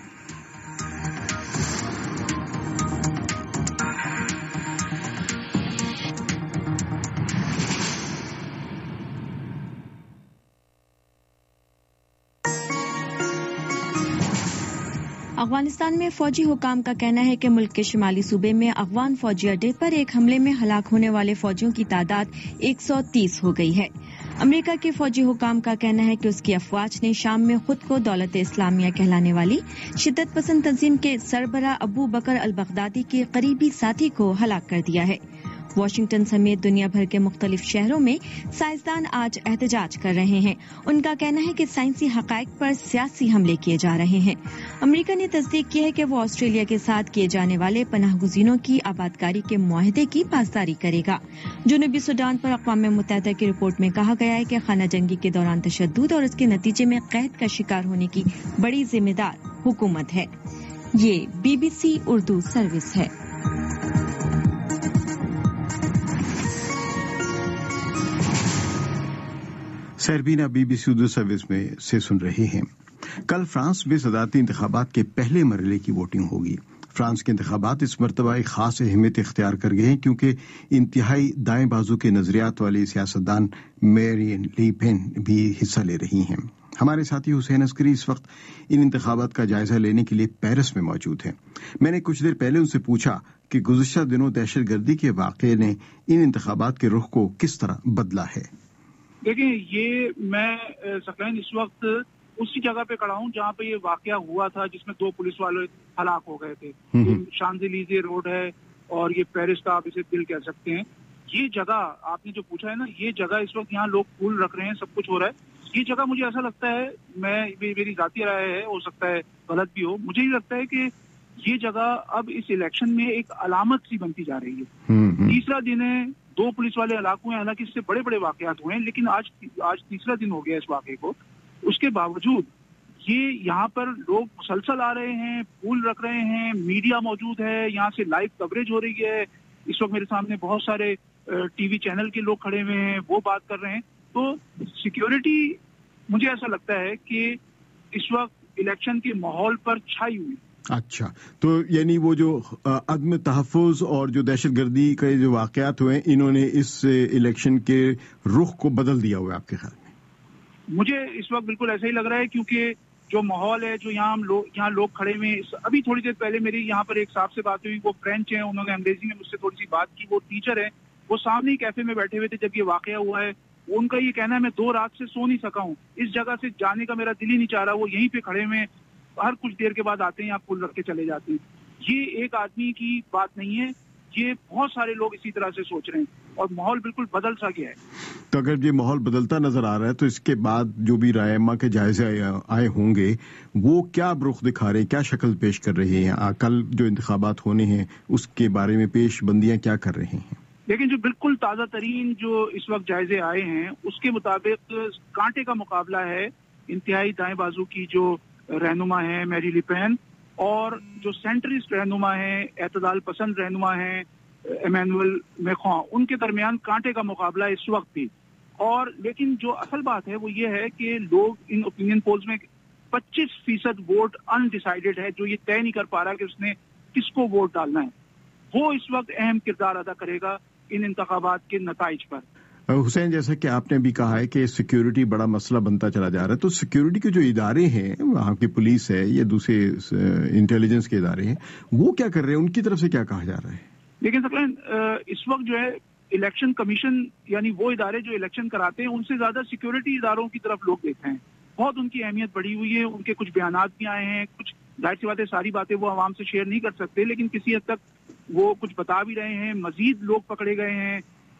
افغانستان میں فوجی حکام کا کہنا ہے کہ ملک کے شمالی صوبے میں افغان فوجی اڈے پر ایک حملے میں ہلاک ہونے والے فوجیوں کی تعداد ایک سو تیس ہو گئی ہے۔ امریکہ کے فوجی حکام کا کہنا ہے کہ اس کی افواج نے شام میں خود کو دولت اسلامیہ کہلانے والی شدت پسند تنظیم کے سربراہ ابو بکر البغدادی کے قریبی ساتھی کو ہلاک کر دیا ہے۔ واشنگٹن سمیت دنیا بھر کے مختلف شہروں میں سائنسدان آج احتجاج کر رہے ہیں۔ ان کا کہنا ہے کہ سائنسی حقائق پر سیاسی حملے کیے جا رہے ہیں۔ امریکہ نے تصدیق کی ہے کہ وہ آسٹریلیا کے ساتھ کیے جانے والے پناہ گزینوں کی آبادکاری کے معاہدے کی پاسداری کرے گا۔ جنوبی سوڈان پر اقوام متحدہ کی رپورٹ میں کہا گیا ہے کہ خانہ جنگی کے دوران تشدد اور اس کے نتیجے میں قحط کا شکار ہونے کی بڑی ذمہ دار حکومت ہے۔ یہ B B C Urdu service ہے۔ سیربینا B B C Urdu service میں سے سن رہے ہیں۔ کل فرانس میں صدارتی انتخابات کے پہلے مرحلے کی ووٹنگ ہوگی۔ فرانس کے انتخابات اس مرتبہ ایک خاص اہمیت اختیار کر گئے ہیں کیونکہ انتہائی دائیں بازو کے نظریات والی سیاستدان میرین لی پین بھی حصہ لے رہی ہیں۔ ہمارے ساتھی حسین عسکری اس وقت ان انتخابات کا جائزہ لینے کے لیے پیرس میں موجود ہیں۔ میں نے کچھ دیر پہلے ان سے پوچھا کہ گزشتہ دنوں دہشت گردی کے واقعے نے ان انتخابات کے رخ کو کس طرح بدلا ہے۔ دیکھیں، یہ میں سکلین اس وقت اسی جگہ پہ کھڑا ہوں جہاں پہ یہ واقعہ ہوا تھا جس میں دو پولیس والے ہلاک ہو گئے تھے۔ شانزلیزے روڈ ہے اور یہ پیرس کا آپ اسے دل کہہ سکتے ہیں۔ یہ جگہ آپ نے جو پوچھا ہے نا، یہ جگہ اس وقت یہاں لوگ پھول رکھ رہے ہیں، سب کچھ ہو رہا ہے۔ یہ جگہ مجھے ایسا لگتا ہے، میں میری ذاتی رائے ہے، ہو سکتا ہے غلط بھی ہو، مجھے یہ لگتا ہے کہ یہ جگہ اب اس الیکشن میں ایک علامت سی بنتی جا رہی ہے۔ تیسرا دن ہے، دو پولیس والے ہلاک ہوئے ہیں، حالانکہ اس سے بڑے بڑے واقعات ہوئے ہیں، لیکن آج آج تیسرا دن ہو گیا اس واقعے کو۔ اس کے باوجود یہ یہاں پر لوگ مسلسل آ رہے ہیں، پھول رکھ رہے ہیں، میڈیا موجود ہے، یہاں سے لائیو کوریج ہو رہی ہے۔ اس وقت میرے سامنے بہت سارے ٹی وی چینل کے لوگ کھڑے ہوئے ہیں، وہ بات کر رہے ہیں۔ تو سیکیورٹی مجھے ایسا لگتا ہے کہ اس وقت الیکشن کے ماحول پر چھائی ہوئی۔ اچھا، تو یعنی وہ جو عدم تحفظ اور جو دہشت گردی کے جو واقعات ہوئے انہوں نے اس الیکشن کے رخ کو بدل دیا ہوا ہے آپ کے خیال میں؟ مجھے اس وقت بالکل ایسا ہی لگ رہا ہے، کیونکہ جو ماحول ہے، جو یہاں لوگ یہاں لوگ کھڑے ہوئے، ابھی تھوڑی دیر پہلے میری یہاں پر ایک صاحب سے بات ہوئی، وہ فرینچ ہیں، انہوں نے انگریزی میں مجھ سے تھوڑی سی بات کی، وہ ٹیچر ہیں، وہ سامنے ہی کیفے میں بیٹھے ہوئے تھے جب یہ واقعہ ہوا ہے۔ ان کا یہ کہنا ہے میں دو رات سے سو نہیں سکا ہوں، اس جگہ سے جانے کا میرا دل ہی نہیں چاہ رہا، وہ یہیں پہ کھڑے ہوئے ہر کچھ دیر کے بعد آتے ہیں، آپ پھول رکھ کے چلے جاتے ہیں۔ یہ ایک آدمی کی بات نہیں ہے، یہ بہت سارے لوگ اسی طرح سے سوچ رہے ہیں اور ماحول بالکل بدل سا گیا ہے۔ تو اگر یہ ماحول بدلتا نظر آ رہا ہے تو اس کے بعد جو بھی رائما کے جائزے آئے ہوں گے وہ کیا رخ دکھا رہے ہیں، کیا شکل پیش کر رہے ہیں؟ کل جو انتخابات ہونے ہیں اس کے بارے میں پیش بندیاں کیا کر رہے ہیں؟ لیکن جو بالکل تازہ ترین جو اس وقت جائزے آئے ہیں اس کے مطابق کانٹے کا مقابلہ ہے انتہائی دائیں بازو کی جو رہنما ہے میری لی پین اور جو سینٹرسٹ رہنما ہے، اعتدال پسند رہنما ہے ایمینوئل میخواں، ان کے درمیان کانٹے کا مقابلہ اس وقت بھی۔ اور لیکن جو اصل بات ہے وہ یہ ہے کہ لوگ ان اوپینین پولز میں پچیس فیصد ووٹ انڈیسائیڈڈ ہے، جو یہ طے نہیں کر پا رہا کہ اس نے کس کو ووٹ ڈالنا ہے، وہ اس وقت اہم کردار ادا کرے گا ان انتخابات کے نتائج پر۔ حسین، جیسا کہ آپ نے بھی کہا ہے کہ سیکیورٹی بڑا مسئلہ بنتا چلا جا رہا ہے، تو سیکیورٹی کے جو ادارے ہیں، وہاں کی پولیس ہے یا دوسرے انٹیلیجنس کے ادارے ہیں، وہ کیا کر رہے ہیں؟ ان کی طرف سے کیا کہا جا رہا ہے؟ لیکن سکلین اس وقت جو ہے الیکشن کمیشن یعنی وہ ادارے جو الیکشن کراتے ہیں ان سے زیادہ سیکیورٹی اداروں کی طرف لوگ دیکھ رہے ہیں، بہت ان کی اہمیت بڑھی ہوئی ہے، ان کے کچھ بیانات بھی آئے ہیں، کچھ ظاہر سی باتیں ساری باتیں وہ عوام سے شیئر نہیں کر سکتے، لیکن کسی حد تک وہ کچھ بتا بھی رہے ہیں۔ مزید لوگ پکڑے گئے ہیں،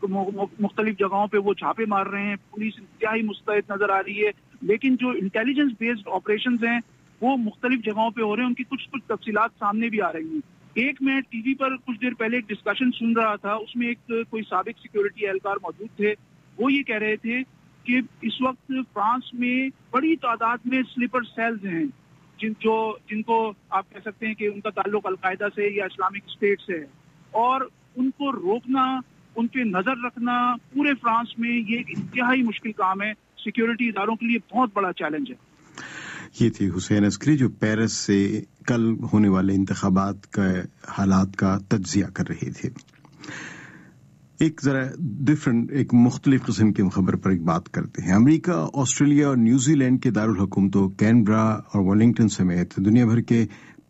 مختلف جگہوں پہ وہ چھاپے مار رہے ہیں، پولیس انتہائی مستعد نظر آ رہی ہے، لیکن جو انٹیلیجنس بیسڈ آپریشنز ہیں وہ مختلف جگہوں پہ ہو رہے ہیں، ان کی کچھ کچھ تفصیلات سامنے بھی آ رہی ہیں۔ ایک میں ٹی وی پر کچھ دیر پہلے ایک ڈسکشن سن رہا تھا، اس میں ایک کوئی سابق سیکیورٹی اہلکار موجود تھے، وہ یہ کہہ رہے تھے کہ اس وقت فرانس میں بڑی تعداد میں سلیپر سیلز ہیں جن جو جن کو آپ کہہ سکتے ہیں کہ ان کا تعلق القاعدہ سے یا اسلامک اسٹیٹ سے ہے، اور ان کو روکنا، ان پہ نظر رکھنا پورے فرانس میں یہ ایک انتہائی مشکل کام ہے، سیکیورٹی اداروں کے لیے بہت بڑا چیلنج ہے۔ یہ تھی حسین عسکری جو پیرس سے کل ہونے والے انتخابات کے حالات کا تجزیہ کر رہے تھے۔ ایک ذرا ڈفرنٹ ایک مختلف قسم کی خبر پر ایک بات کرتے ہیں۔ امریکہ، آسٹریلیا اور نیوزی لینڈ کے دارالحکومتوں کینبرا اور ویلنگٹن سمیت دنیا بھر کے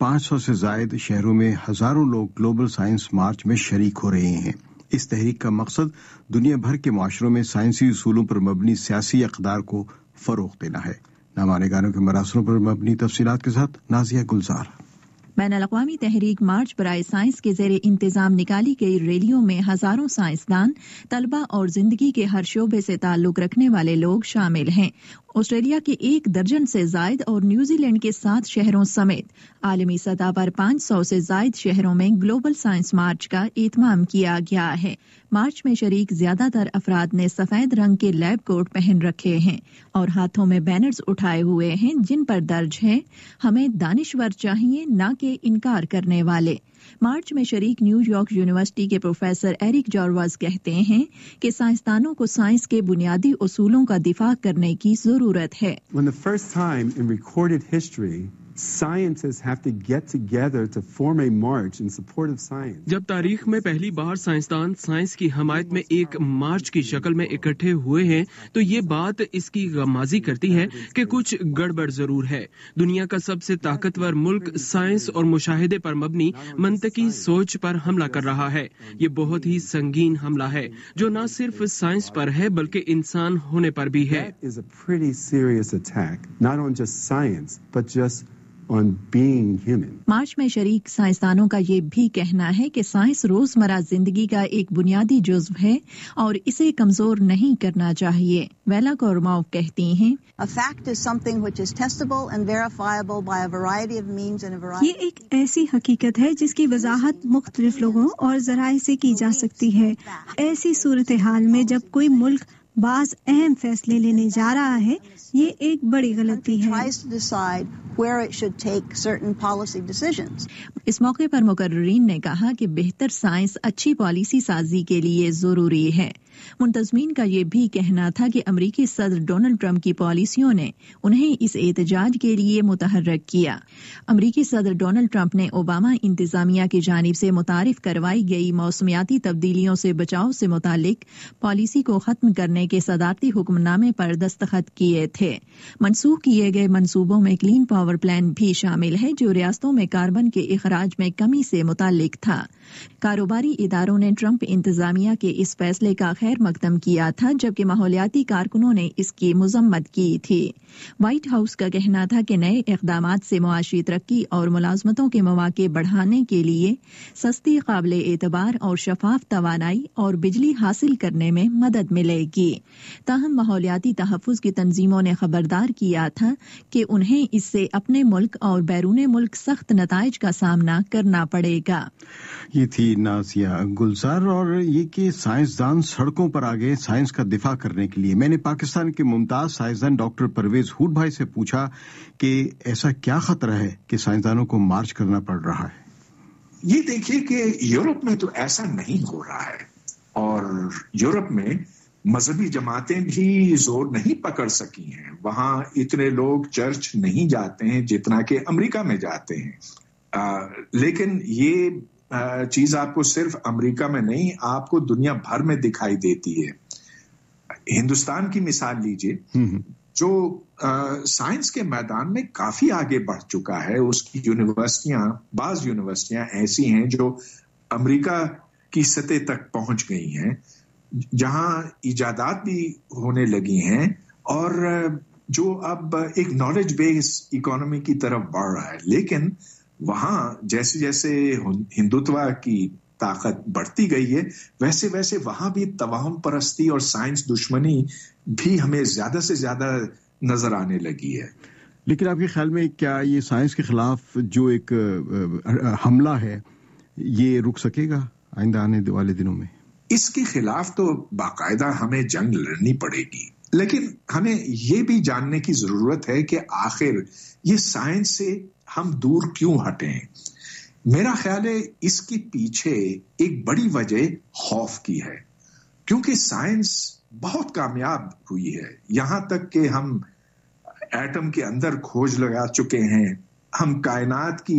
पाँच सौ से जायद शहरों में हजारों लोग ग्लोबल साइंस मार्च में शरीक हो रहे हैं। इस तहरीक का मकसद दुनिया भर के माशरों में साइंसी उसूलों पर मबनी सियासी अक़दार को फरोग़ देना है। नामानिगारों के मरासलों पर मबनी तफसीलात के साथ नाजिया गुलजार। बैनुल-अक़वामी तहरीक मार्च बराए साइंस के ज़ेरे इंतज़ाम निकाली गई रैलियों में हजारों साइंसदान, तलबा और जिंदगी के हर शोबे से ताल्लुक रखने वाले लोग शामिल हैं। ऑस्ट्रेलिया के एक दर्जन से जायद और न्यूजीलैंड के सात शहरों समेत आलमी सतह पर पाँच सौ से जायद शहरों में ग्लोबल साइंस मार्च का एहतमाम किया गया है। मार्च में शरीक ज्यादातर अफराद ने सफेद रंग के लैब कोट पहन रखे हैं और हाथों में बैनर्स उठाए हुए हैं जिन पर दर्ज है, हमें दानिश्वर चाहिए न कि इनकार करने वाले। मार्च में शरीक न्यूयॉर्क यूनिवर्सिटी के प्रोफेसर एरिक जॉर्वास कहते हैं कि साइंसदानों को साइंस के बुनियादी उसूलों का दिफा करने की जरूरत है। When the first time in recorded history scientists have to get together to form a march in support of science. जब तारीख में पहली बार साइंसदान साइंस की हमायत में एक मार्च की शक्ल में इकट्ठे हुए हैं तो ये बात इसकी गमाजी करती है कि कुछ गड़बड़ जरूर है। दुनिया का सबसे ताकतवर मुल्क साइंस और मुशाहिदे पर मबनी मंतकी सोच पर हमला कर रहा है। ये बहुत ही संगीन हमला है जो न सिर्फ साइंस पर है बल्कि इंसान होने पर भी है। That is a pretty serious attack, not on just science, but just on being human. मार्च में शरीक साइंसदानों का ये भी कहना है कि साइंस रोजमर्रा जिंदगी का एक बुनियादी जुज्व है और इसे कमजोर नहीं करना चाहिए। वेला कौरमाव कहती हैं, A fact is something which is testable and verifiable by a variety of means and a variety. ये एक ऐसी हकीकत है जिसकी वजाहत मुख्तलिफ लोगों और जराए से की जा सकती है। ऐसी सूरत हाल में जब कोई मुल्क बाज अहम फैसले लेने जा रहा है, ये एक बड़ी गलती है। इस मौके पर मुकर्रीन ने कहा कि बेहतर साइंस अच्छी पॉलिसी साजी के लिए जरूरी है। मुंतजमीन का ये भी कहना था कि अमरीकी सदर डोनाल्ड ट्रंप की पॉलिसियों ने उन्हें इस एहतजाज के लिए मुतहर्रक किया। अमरीकी सदर डोनाल्ड ट्रंप ने ओबामा इंतजामिया की जानिब से मुतारिफ करवाई गई मौसमियाती तब्दीलियों से बचाव से मुतालिक पॉलिसी को खत्म करने के सदारती हुक्मनामे पर दस्तखत किए थे। मनसूख किए गए मंसूबों में क्लीन पावर प्लान भी शामिल है जो रियासतों में कार्बन के इखराज में कमी से मुतालिक था। कारोबारी इदारों ने ट्रंप इंतजामिया के इस फैसले का खैर मकदम किया था जबकि माहौलियाती कारकुनों ने इसकी मुजम्मत की थी। व्हाइट हाउस का कहना था कि नए इक़दामात से मुआशी तरक्की और मुलाजमतों के मौके बढ़ाने के लिए सस्ती, काबिले एतबार और शफाफ तवानाई और बिजली हासिल करने में मदद मिलेगी। ताहम माहौलियाती तहफ़्फ़ुज़ की तंजीमों ने खबरदार किया था कि उन्हें इससे अपने मुल्क और बैरून मुल्क सख्त नताइज का सामना करना पड़ेगा। ये थी नाजिया गुलजार। और ये कि साइंसदान सड़कों पर आ गए साइंस का दिफा करने के लिए। मैंने पाकिस्तान के मुमताज साइंसदान डॉक्टर परवेज हुड भाई से पूछा कि ऐसा क्या खतरा है कि साइंसदानों को मार्च करना पड़ रहा है। ये देखिए कि यूरोप में तो ऐसा नहीं हो रहा है और यूरोप में मजहबी जमातें भी जोर नहीं पकड़ सकी हैं। वहां इतने लोग चर्च नहीं जाते हैं जितना कि अमेरिका में जाते हैं। आ, लेकिन ये चीज आपको सिर्फ अमेरिका में नहीं, आपको दुनिया भर में दिखाई देती है। हिंदुस्तान की मिसाल लीजिए जो साइंस के मैदान में काफी आगे बढ़ चुका है। उसकी यूनिवर्सिटियां, बाज यूनिवर्सिटियां ऐसी हैं जो अमेरिका की सतह तक पहुंच गई हैं, जहां इजादात भी होने लगी हैं और जो अब एक नॉलेज बेस इकोनॉमी की तरफ बढ़ रहा है। लेकिन वहां जैसे जैसे हिंदुत्व की ताकत बढ़ती गई है वैसे वैसे वहां भी तवाहम परस्ती और साइंस दुश्मनी भी हमें ज्यादा से ज्यादा नजर आने लगी है। लेकिन आपके ख्याल में क्या ये साइंस के खिलाफ जो एक हमला है ये रुक सकेगा आइंदा आने वाले दिनों में? इसके खिलाफ तो बाकायदा हमें जंग लड़नी पड़ेगी, लेकिन हमें ये भी जानने की जरूरत है कि आखिर ये साइंस से हम दूर क्यों हटे। मेरा ख्याल है इसके पीछे एक बड़ी वजह खौफ की है, क्योंकि साइंस बहुत कामयाब हुई है। यहां तक कि हम एटम के अंदर खोज लगा चुके हैं, हम कायनात की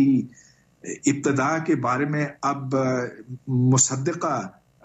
इब्तदा के बारे में अब मुसद्दिका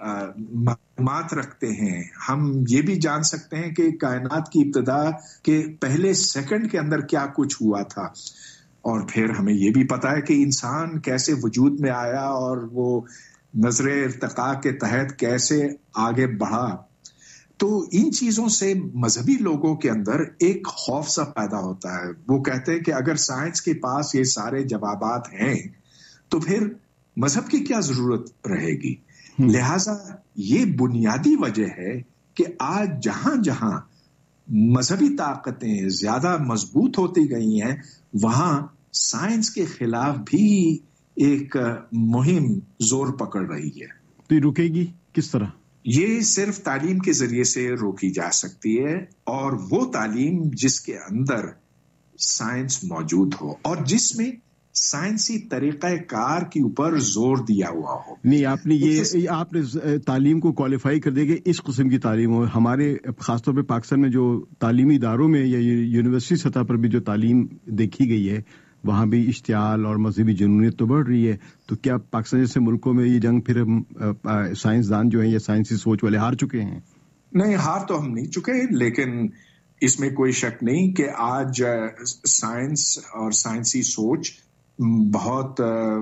मालूमात रखते हैं। हम ये भी जान सकते हैं कि कायनात की इब्तदा के पहले सेकंड के अंदर क्या कुछ हुआ था। اور پھر ہمیں یہ بھی پتا ہے کہ انسان کیسے وجود میں آیا اور وہ نظر ارتقاء کے تحت کیسے آگے بڑھا. تو ان چیزوں سے مذہبی لوگوں کے اندر ایک خوف سا پیدا ہوتا ہے. وہ کہتے ہیں کہ اگر سائنس کے پاس یہ سارے جوابات ہیں تو پھر مذہب کی کیا ضرورت رہے گی. لہذا یہ بنیادی وجہ ہے کہ آج جہاں جہاں مذہبی طاقتیں زیادہ مضبوط ہوتی گئی ہیں وہاں سائنس کے خلاف بھی ایک مہم زور پکڑ رہی ہے. تو یہ رکے گی کس طرح؟ یہ صرف تعلیم کے ذریعے سے روکی جا سکتی ہے، اور وہ تعلیم جس کے اندر سائنس موجود ہو اور جس میں سائنسی طریقہ کار کے اوپر زور دیا ہوا ہو. نہیں، آپ نے یہ آپ نے تعلیم کو کوالیفائی کر دیا کہ اس قسم کی تعلیم ہو. ہمارے خاص طور پہ پاکستان میں جو تعلیمی اداروں میں یا یونیورسٹی سطح پر بھی جو تعلیم دیکھی گئی ہے وہاں بھی اشتعال اور مذہبی جنونیت تو بڑھ رہی ہے. تو کیا پاکستان جیسے ملکوں میں یہ جنگ پھر سائنسدان جو ہیں یا سائنسی سوچ والے ہار چکے ہیں؟ نہیں، ہار تو ہم نہیں چکے، لیکن اس میں کوئی شک نہیں کہ آج سائنس اور سائنسی سوچ بہت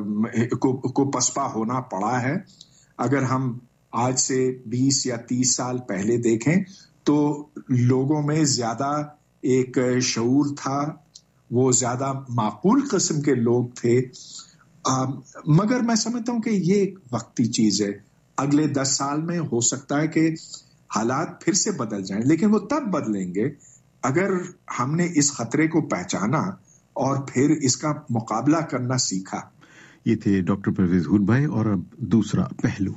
کو پسپا ہونا پڑا ہے. اگر ہم آج سے بیس یا تیس سال پہلے دیکھیں تو لوگوں میں زیادہ ایک شعور تھا، وہ زیادہ معقول قسم کے لوگ تھے. مگر میں سمجھتا ہوں کہ یہ ایک وقتی چیز ہے. اگلے دس سال میں ہو سکتا ہے کہ حالات پھر سے بدل جائیں، لیکن وہ تب بدلیں گے اگر ہم نے اس خطرے کو پہچانا اور پھر اس کا مقابلہ کرنا سیکھا. یہ تھے ڈاکٹر پرویز ہود بھائی. اور اب دوسرا پہلو،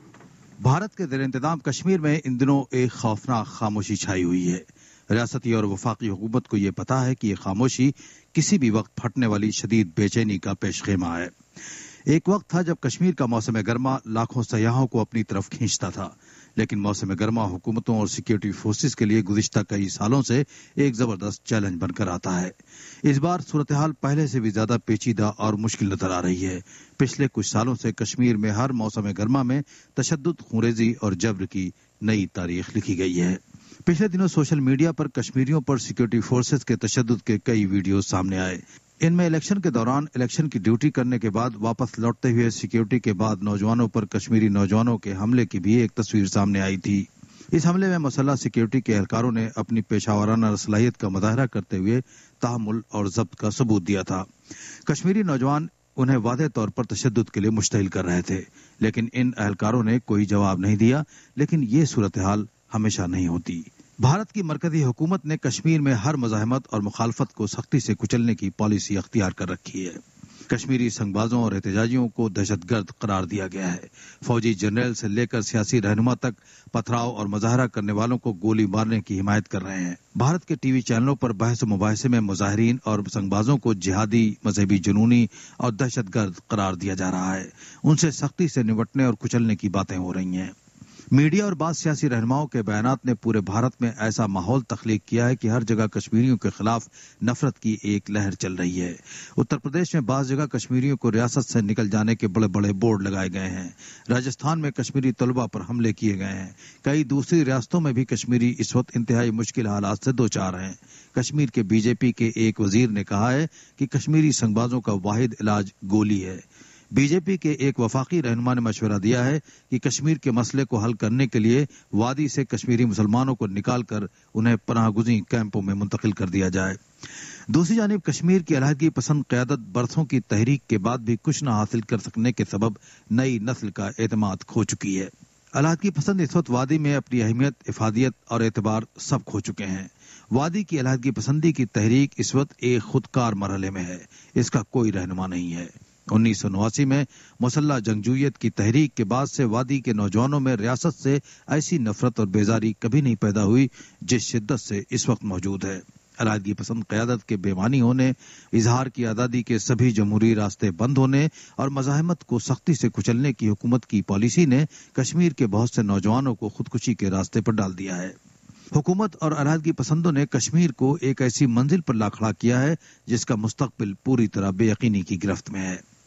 بھارت کے زیر انتظام کشمیر میں ان دنوں ایک خوفناک خاموشی چھائی ہوئی ہے. ریاستی اور وفاقی حکومت کو یہ پتا ہے کہ یہ خاموشی کسی بھی وقت پھٹنے والی شدید بے چینی کا پیش خیمہ ہے. ایک وقت تھا جب کشمیر کا موسم گرما لاکھوں سیاحوں کو اپنی طرف کھینچتا تھا، لیکن موسم گرما حکومتوں اور سیکیورٹی فورسز کے لیے گزشتہ کئی سالوں سے ایک زبردست چیلنج بن کر آتا ہے. اس بار صورتحال پہلے سے بھی زیادہ پیچیدہ اور مشکل نظر آ رہی ہے. پچھلے کچھ سالوں سے کشمیر میں ہر موسم گرما میں تشدد، خونریزی اور جبر کی نئی تاریخ لکھی گئی ہے. پچھلے دنوں سوشل میڈیا پر کشمیریوں پر سیکیورٹی فورسز کے تشدد کے کئی ویڈیوز سامنے آئے. ان میں الیکشن کے دوران الیکشن کی ڈیوٹی کرنے کے بعد واپس لوٹتے ہوئے سیکیورٹی کے بعد نوجوانوں پر کشمیری نوجوانوں کے حملے کی بھی ایک تصویر سامنے آئی تھی. اس حملے میں مسلح سیکیورٹی کے اہلکاروں نے اپنی پیشہ ورانہ صلاحیت کا مظاہرہ کرتے ہوئے تحمل اور ضبط کا ثبوت دیا تھا. کشمیری نوجوان انہیں واضح طور پر تشدد کے لیے مشتعل کر رہے تھے، لیکن ان اہلکاروں نے کوئی جواب نہیں دیا. لیکن یہ صورتحال ہمیشہ نہیں ہوتی. بھارت کی مرکزی حکومت نے کشمیر میں ہر مزاحمت اور مخالفت کو سختی سے کچلنے کی پالیسی اختیار کر رکھی ہے. کشمیری سنگبازوں اور احتجاجیوں کو دہشت گرد قرار دیا گیا ہے. فوجی جنرل سے لے کر سیاسی رہنما تک پتھراؤ اور مظاہرہ کرنے والوں کو گولی مارنے کی حمایت کر رہے ہیں. بھارت کے ٹی وی چینلوں پر بحث و مباحثے میں مظاہرین اور سنگبازوں کو جہادی، مذہبی جنونی اور دہشت گرد قرار دیا جا رہا ہے. ان سے سختی سے نمٹنے اور کچلنے کی باتیں ہو رہی ہیں. میڈیا اور بعض سیاسی رہنماؤں کے بیانات نے پورے بھارت میں ایسا ماحول تخلیق کیا ہے کہ ہر جگہ کشمیریوں کے خلاف نفرت کی ایک لہر چل رہی ہے. اتر پردیش میں بعض جگہ کشمیریوں کو ریاست سے نکل جانے کے بڑے بڑے بورڈ لگائے گئے ہیں. راجستھان میں کشمیری طلبہ پر حملے کیے گئے ہیں. کئی دوسری ریاستوں میں بھی کشمیری اس وقت انتہائی مشکل حالات سے دوچار ہیں. کشمیر کے بی جے پی کے ایک وزیر نے کہا ہے کہ کشمیری سنگبازوں کا واحد علاج گولی ہے. بی جے پی کے ایک وفاقی رہنما نے مشورہ دیا ہے کہ کشمیر کے مسئلے کو حل کرنے کے لیے وادی سے کشمیری مسلمانوں کو نکال کر انہیں پناہ گزین کیمپوں میں منتقل کر دیا جائے. دوسری جانب کشمیر کی علیحدگی پسند قیادت برسوں کی تحریک کے بعد بھی کچھ نہ حاصل کر سکنے کے سبب نئی نسل کا اعتماد کھو چکی ہے. علیحدگی پسند اس وقت وادی میں اپنی اہمیت، افادیت اور اعتبار سب کھو چکے ہیں. وادی کی علیحدگی پسندی کی تحریک اس وقت ایک خودکار مرحلے میں ہے. اس کا کوئی رہنما نہیں ہے. انیس سو نواسی میں مسلح جنگجویت کی تحریک کے بعد سے وادی کے نوجوانوں میں ریاست سے ایسی نفرت اور بیزاری کبھی نہیں پیدا ہوئی جس شدت سے اس وقت موجود ہے. علیحدگی پسند قیادت کے بے معنی ہونے، اظہار کی آزادی کے سبھی جمہوری راستے بند ہونے اور مزاحمت کو سختی سے کچلنے کی حکومت کی پالیسی نے کشمیر کے بہت سے نوجوانوں کو خودکشی کے راستے پر ڈال دیا ہے. حکومت اور علیحدگی پسندوں نے کشمیر کو ایک ایسی منزل پر لا کھڑا کیا ہے جس کا مستقبل پوری طرح بے یقینی کی گرفت میں ہے.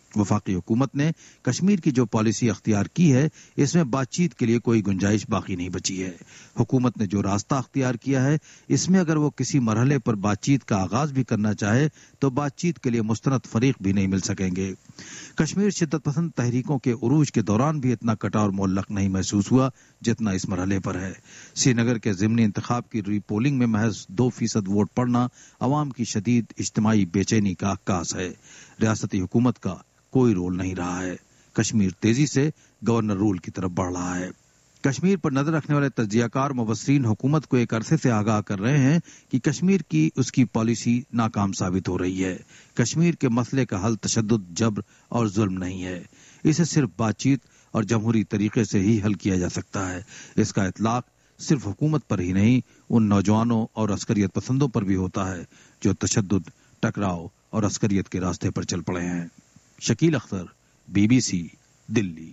वफाकी हुकूमत ने कश्मीर की जो पॉलिसी अख्तियार की है, इसमें बातचीत के लिए कोई गुंजाइश बाकी नहीं बची है। हुकूमत ने जो रास्ता अख्तियार किया है, इसमें अगर वो किसी मरहले पर बातचीत का आगाज भी करना चाहे तो बातचीत के लिए मुस्तनद फरीक भी नहीं मिल सकेंगे। कश्मीर शिद्दत पसंद तहरीकों के उरूज के दौरान भी इतना कटा और मुअल्लक नहीं महसूस हुआ जितना इस मरहले पर है। श्रीनगर के ज़िमनी इंतखाब की रीपोलिंग में महज दो फीसद वोट पड़ना अवाम की शदीद इज्तिमाई बेचैनी का अक्कास है। रियासती हुकूमत का कोई रोल नहीं रहा है। कश्मीर तेजी से गवर्नर रूल की तरफ बढ़ रहा है। कश्मीर पर नजर रखने वाले तज्जियाकार मुबस्सिरीन हुकूमत को एक अरसे से आगाह कर रहे हैं कि कश्मीर की उसकी पॉलिसी नाकाम साबित हो रही है। कश्मीर के मसले का हल तशद्दुद, जबर और जुल्म नहीं है। इसे सिर्फ बातचीत और जमहूरी तरीके से ही हल किया जा सकता है। इसका इतलाक सिर्फ हुकूमत पर ही नहीं, उन नौजवानों और अस्करियत पसंदों पर भी होता है जो तशद्दुद, टकराव और अस्करियत के रास्ते पर चल पड़े हैं। शकील अख्तर, बीबीसी, दिल्ली।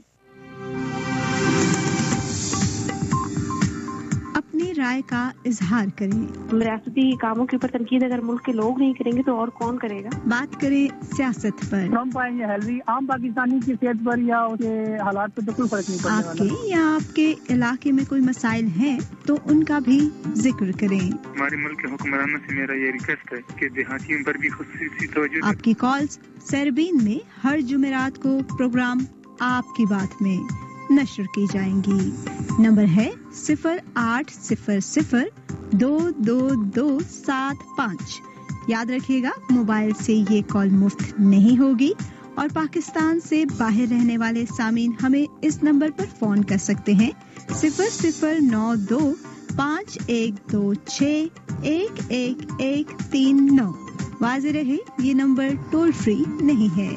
अपनी राय का इजहार करें। रियासती कामों के ऊपर तनकीद अगर मुल्क के लोग नहीं करेंगे तो और कौन करेगा। बात करें सियासत पर। ट्रम्प आए या हेलरी, आम पाकिस्तानी की सेहत पर या उसके हालात पर तो कोई फर्क नहीं पड़ने वाला। आपके या आपके इलाके में कोई मसाइल हैं तो उनका भी जिक्र करें। हमारे मुल्क के हुक्मरानों से मेरा ये रिक्वेस्ट है कि देहातियों पर भी खुसूसी तवज्जो। आपकी कॉल्स सरबीन में हर जुमेरात को प्रोग्राम आपकी बात में नश्र की जाएंगी। नंबर है सिफर आठ सिफर सिफर दो दो दो सात पाँच। याद रखिएगा, मोबाइल से ये कॉल मुफ्त नहीं होगी और पाकिस्तान से बाहर रहने वाले सामीन हमें इस नंबर पर फोन कर सकते हैं सिफर सिफर नौ दो पाँच एक दो छः एक एक एक तीन नौ। वाज़ेह रहे, ये नंबर टोल फ्री नहीं है।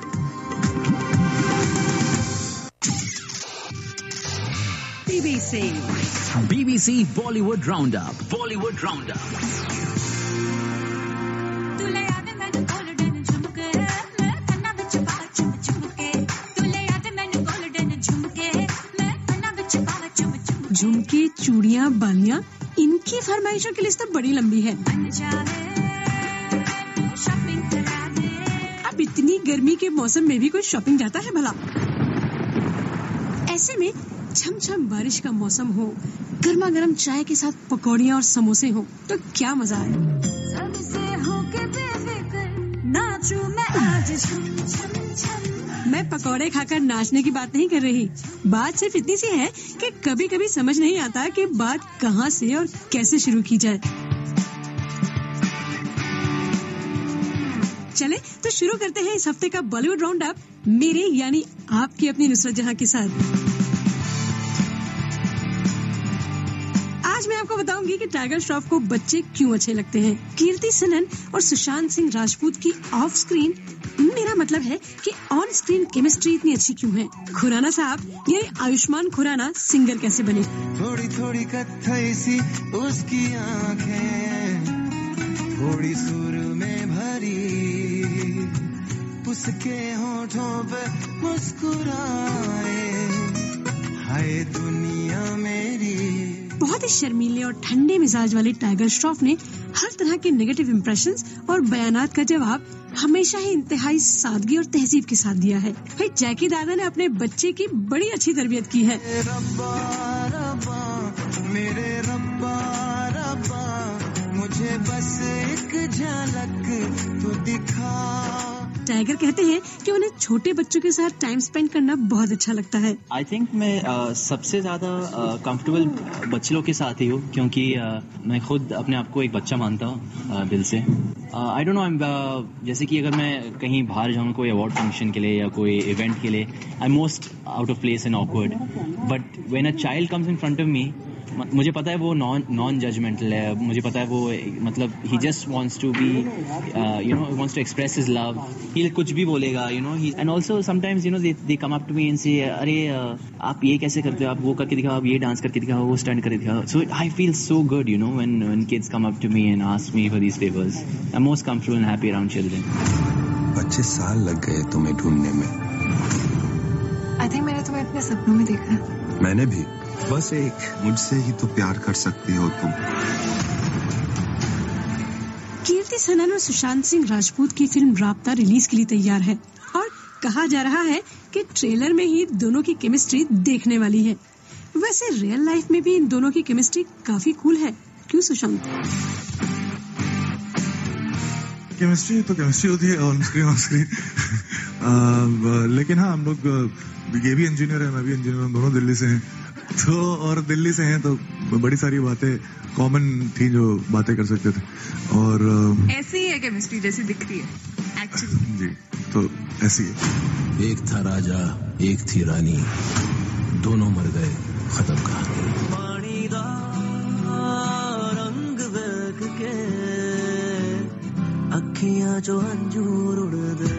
B B C B B C Bollywood Roundup Bollywood Roundup झुमके, चूड़ियां, बालियां, इनकी फरमाइशों की लिस्ट तो बड़ी लंबी है। अब इतनी गर्मी के मौसम में भी कोई शॉपिंग जाता है भला? ऐसे में छम छम बारिश का मौसम हो, गर्मा गर्म चाय के साथ पकौड़ियाँ और समोसे हो तो क्या मजा है। मैं पकौड़े खाकर नाचने की बात नहीं कर रही। बात सिर्फ इतनी सी है कि कभी कभी समझ नहीं आता कि बात कहाँ से और कैसे शुरू की जाए। चले तो शुरू करते हैं इस हफ्ते का बॉलीवुड राउंड अप मेरे यानी आपकी अपनी नुसरत जहां के साथ। आज मैं आपको बताऊंगी कि टाइगर श्रॉफ को बच्चे क्यों अच्छे लगते हैं। कीर्ति सनन और सुशांत सिंह राजपूत की ऑफ स्क्रीन, मेरा मतलब है कि ऑन स्क्रीन केमिस्ट्री इतनी अच्छी क्यों है। खुराना साहब यानी आयुष्मान खुराना सिंगर कैसे बने। थोड़ी थोड़ी कत्थई सी उसकी आंखें, थोड़ी सुर में भरी, उसके होठों पे मुस्कुराए, हाय दुनिया मेरी। बहुत ही शर्मीले और ठंडे मिजाज वाले टाइगर श्रॉफ ने हर तरह के नेगेटिव इंप्रेशंस और बयानात का जवाब हमेशा ही इंतहाई सादगी और तहजीब के साथ दिया है। भाई जैकी दादा ने अपने बच्चे की बड़ी अच्छी तरबियत की है। रब्बा रब्बा मेरे रब्बा रब्बा, मुझे बस एक झलक तो दिखा। टाइगर कहते हैं कि उन्हें छोटे बच्चों के साथ टाइम स्पेंड करना बहुत अच्छा लगता है। आई थिंक मैं uh, सबसे ज्यादा कंफर्टेबल uh, बच्चे लोग के साथ ही हूँ, क्योंकि uh, मैं खुद अपने आप को एक बच्चा मानता हूँ uh, दिल से। आई डोंट नो, जैसे कि अगर मैं कहीं बाहर जाऊँ कोई अवार्ड फंक्शन के लिए या कोई इवेंट के लिए, I am most out of place and awkward, but when a child comes in front of me, मुझे पता है वो नॉन नॉन जजमेंटल है। मुझे पता है वो मतलब ही just wants to be you know wants to express his love. He कुछ भी बोलेगा, you know. And also sometimes you know they they come up to me and say, अरे uh, आप ये कैसे करते हो, आप वो करके दिखाओ, आप ये डांस करके दिखाओ, वो स्टैंड करके दिखाओ। So I feel so good, you know, when when kids come up to me and ask me for these favours. I am most comfortable and happy around children. पच्चीस साल लग गए तुम्हें ढूंढने में। आई थिंक मैंने तुम्हें अपने सपनों में देखा है। मैंने भी। बस एक मुझसे ही तो प्यार कर सकती हो तुम। कीर्ति सनन और सुशांत सिंह राजपूत की फिल्म राब्ता रिलीज के लिए तैयार है और کہا جا رہا ہے کہ ٹریلر میں ہی دونوں کی کیمسٹری دیکھنے والی ہے. ویسے ریئل لائف میں بھی ان دونوں کی کیمسٹری کافی کول ہے، کیوں سشانت؟ کیمسٹری تو کیمسٹری ہوتی ہے آن اسکرین آن اسکرین، لیکن ہاں ہم لوگ یہ بھی انجینئر ہیں، میں بھی انجینئر ہوں، دونوں دلی سے ہیں تو اور دلی سے ہیں تو بڑی ساری باتیں کامن تھی جو باتیں کر سکتے تھے. اور ایسی ہی ہے کیمسٹری جیسی دکھ رہی ہے ایکچولی. جی تو ایسی ہے. ایک تھا راجا ایک تھی رانی، دونوں مر گئے، ختم کہانی. پانی دا رنگ دیکھ کے اکھیاں جو انجور اڑ دے،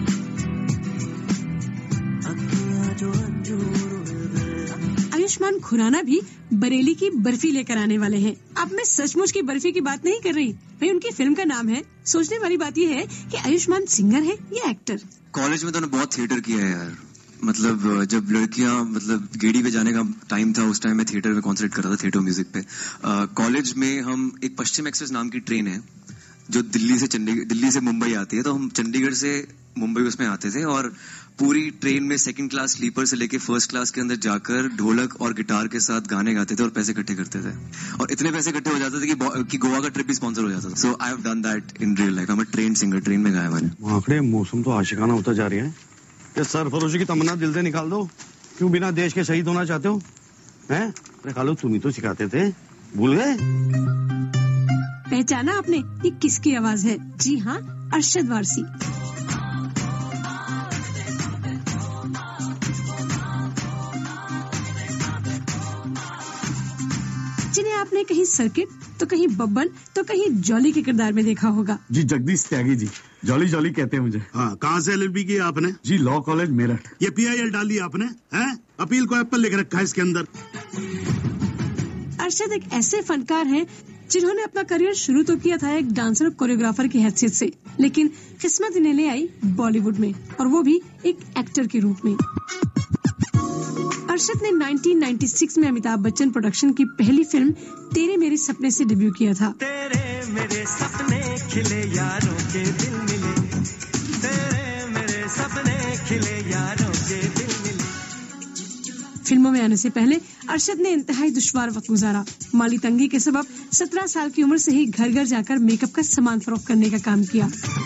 اکھیاں جو انجور اڑ دے. آیوشمان کھرانا بھی بریلی کی برفی لے کر آنے والے ہیں. اب میں سچ مچ کی برفی کی بات نہیں کر رہی بھائی، ان کی فلم کا نام ہے. سوچنے والی بات یہ ہے کہ آیوشمان سنگر ہے یا ایکٹر. کالج میں تو نے بہت تھیٹر کیا ہے یار، مطلب جب لڑکیاں مطلب گیڑی پہ جانے کا ٹائم تھا اس ٹائم میں تھیٹر میں کانسنٹریٹ کرتا تھا، تھیٹر میوزک پہ. کالج میں ہم ایک پشچم ایکسپریس نام کی ٹرین ہے جو دلی سے چنڈی دلی سے ممبئی آتی ہے، تو ہم چنڈی گڑھ سے ممبئی اس میں آتے تھے اور پوری ٹرین میں سیکنڈ کلاس سلیپر سے لے کے فرسٹ کلاس کے اندر جا کر ڈھولک اور گٹار کے ساتھ گانے گاتے تھے اور پیسے اکٹھے کرتے تھے، اور اتنے پیسے اکٹھے ہو جاتے تھے کہ گوا کا ٹرپ بھی اسپانسر ہو جاتا تھا. So I have done that in real life. ہم ٹرین سنگر، ٹرین میں گایا میں نے. آنکڑے موسم تو عاشقانہ ہوتا جا رہا ہے. یہ سرفروشی کی تمنا دل سے نکال دو. کیوں بنا دیش کے شہید ہونا چاہتے ہو؟ ہیں خالو تم ہی تو سکھاتے تھے، بھول گئے؟ پہچانا آپ نے یہ کس کی آواز ہے؟ جی ہاں، ارشد وارسی. جنہیں آپ نے کہیں سرکٹ تو کہیں ببن تو کہیں جولی کے کردار میں دیکھا ہوگا. جی جگدیش تیاگی جی، جولی جولی کہتے ہیں مجھے. ہاں، کہاں سے ایل ایل بی کی آپ نے؟ جی لا کالج میرٹھ. یہ پی آئی ایل ڈالی آپ نے؟ اپیل کو ایپل لکھ رکھا ہے اس کے اندر. ارشد ایک ایسے فنکار ہیں جنہوں نے اپنا کریئر شروع تو کیا تھا ایک ڈانسر اور کوریوگرافر کی حیثیت سے، لیکن قسمت انہیں لے آئی بالی ووڈ میں، اور وہ بھی ایک ایکٹر کے روپ میں. ارشد نے نائنٹین نائنٹی سکس میں امیتابھ بچن پروڈکشن کی پہلی فلم تیرے میرے سپنے سے ڈیبیو کیا تھا. تیرے میرے سپنے کھلے یاروں کے دل ملے، تیرے میرے سپنے کھلے یاروں کے دل ملے. فلموں میں آنے سے پہلے ارشد نے انتہائی دشوار وقت گزارا. مالی تنگی کے سبب سترہ سال کی عمر سے ہی گھر گھر جا کر میک اپ کا سامان فروخت کرنے کا کام کیا.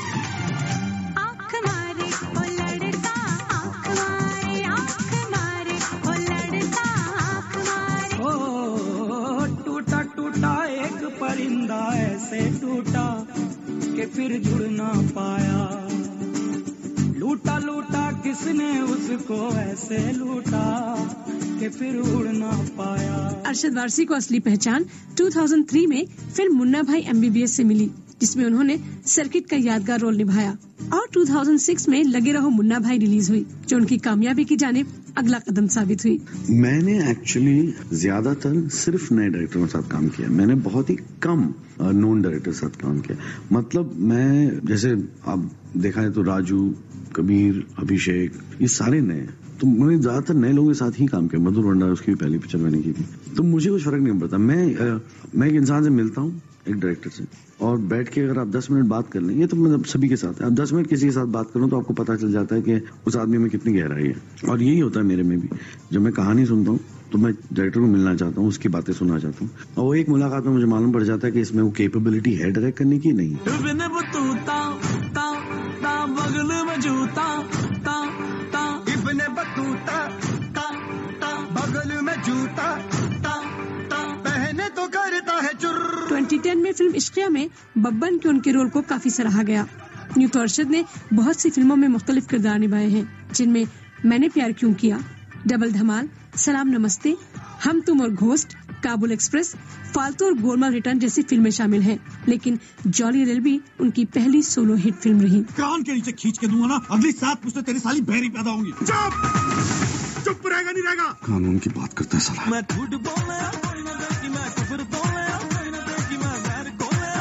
ٹوٹا ٹوٹا ایک پرندہ ایسے ٹوٹا کہ پھر جڑ نہ پایا، لوٹا لوٹا کس نے اس کو ایسے لوٹا کہ پھر اڑ نہ پایا. ارشد وارسی کو اصلی پہچان دو ہزار تین میں فلم منا بھائی ایم بی بی ایس سے ملی، جس میں انہوں نے سرکٹ کا یادگار رول نبھایا، اور دو ہزار چھ میں لگے رہو منا بھائی ریلیز ہوئی جو ان کی کامیابی کی جانب اگلا قدم ثابت ہوئی. میں نے ایکچولی زیادہ تر صرف نئے ڈائریکٹروں کے ساتھ کام کیا، میں نے بہت ہی کم نون ڈائریکٹر کے ساتھ کام کیا. مطلب میں جیسے آپ دیکھا ہے تو راجو، کبیر، ابھیشیک، یہ سارے نئے، تو میں نے زیادہ تر نئے لوگوں کے ساتھ ہی کام کیا. مدھر ونڈا اس کی بھی پہلی پکچر میں نے کی تھی، تو مجھے کچھ فرق نہیں پڑتا. میں میں ایک انسان سے ملتا ہوں، ایک ڈائریکٹر سے، اور بیٹھ کے اگر آپ دس منٹ بات کر لیں، یہ تو مطلب سبھی کے ساتھ ہے، آپ دس منٹ کسی کے ساتھ بات کروں تو آپ کو پتا چل جاتا ہے کہ اس آدمی میں کتنی گہرائی ہے. اور یہی ہوتا ہے میرے میں بھی. جب میں کہانی سنتا ہوں تو میں ڈائریکٹر کو ملنا چاہتا ہوں، اس کی باتیں سننا چاہتا ہوں، اور وہ ایک ملاقات میں مجھے معلوم پڑ جاتا ہے کہ اس میں وہ کیپیبلٹی ہے ڈائریکٹ کرنے کی نہیں. ٹوئنٹی ٹین میں فلم عشقیہ میں ببن کے ان کے رول کو کافی سراہا گیا. یوں تو ارشد نے بہت سی فلموں میں مختلف کردار نبھائے ہیں، جن میں میں نے پیار کیوں کیا، ڈبل دھمال، سلام نمستے، ہم تم اور گھوسٹ، کابل ایکسپریس، فالتو اور گولمال ریٹرن جیسی فلمیں شامل ہیں. لیکن جولی ایل ایل بی ان کی پہلی سولو ہٹ فلم رہی. کان کے نیچے کھینچ کے دوں گا نا، اگلی سات پوچھتے تیری سالی بہری پیدا ہوں گی. چپ چپ رہے گا نہیں رہے گا. قانون کی بات کرتا ہے سالا. میں جھوٹ بولیا کوئی نہ دیکھی، میں کفر بولیا کوئی نہ دیکھی، میں غیر کھولیا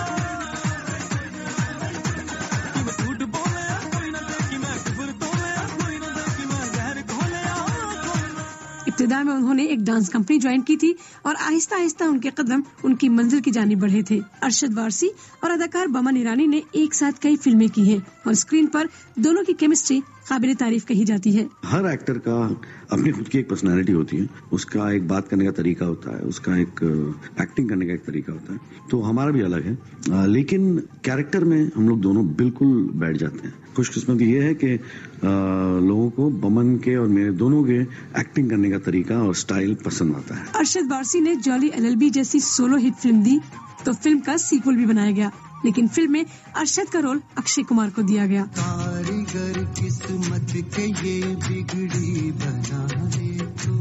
میں جھوٹ بولیا کوئی نہ دیکھی، میں کفر بولیا کوئی نہ دیکھی، میں غیر کھولیا. ابتدا میں انہوں نے ایک ڈانس کمپنی جوائن کی تھی اور آہستہ آہستہ ان کے قدم ان کی منزل کی جانب بڑھے تھے. ارشد وارثی اور اداکار بمن ایرانی نے ایک ساتھ کئی فلمیں کی ہیں اور اسکرین پر دونوں کی کیمسٹری قابل تعریف کہی جاتی ہے. ہر ایکٹر کا اپنی خود کی ایک پرسنالٹی ہوتی ہے, اس کا ایک بات کرنے کا طریقہ ہوتا ہے, اس کا ایک ایکٹنگ کرنے کا ایک طریقہ ہوتا ہے. تو ہمارا بھی الگ ہے, لیکن کیریکٹر میں ہم لوگ دونوں بالکل بیٹھ جاتے ہیں. خوش قسمتی یہ ہے کہ لوگوں کو بمن کے اور میرے دونوں کے ایکٹنگ کرنے کا طریقہ اور سٹائل پسند آتا ہے. ارشد وارثی نے جولی ایل ایل بی جیسی سولو ہٹ فلم دی تو فلم کا سیکول بھی بنایا گیا, لیکن فلم میں ارشد کا رول اکشے کمار کو دیا گیا. کاریگر قسمت کے یہ بگڑی بنا دے تو,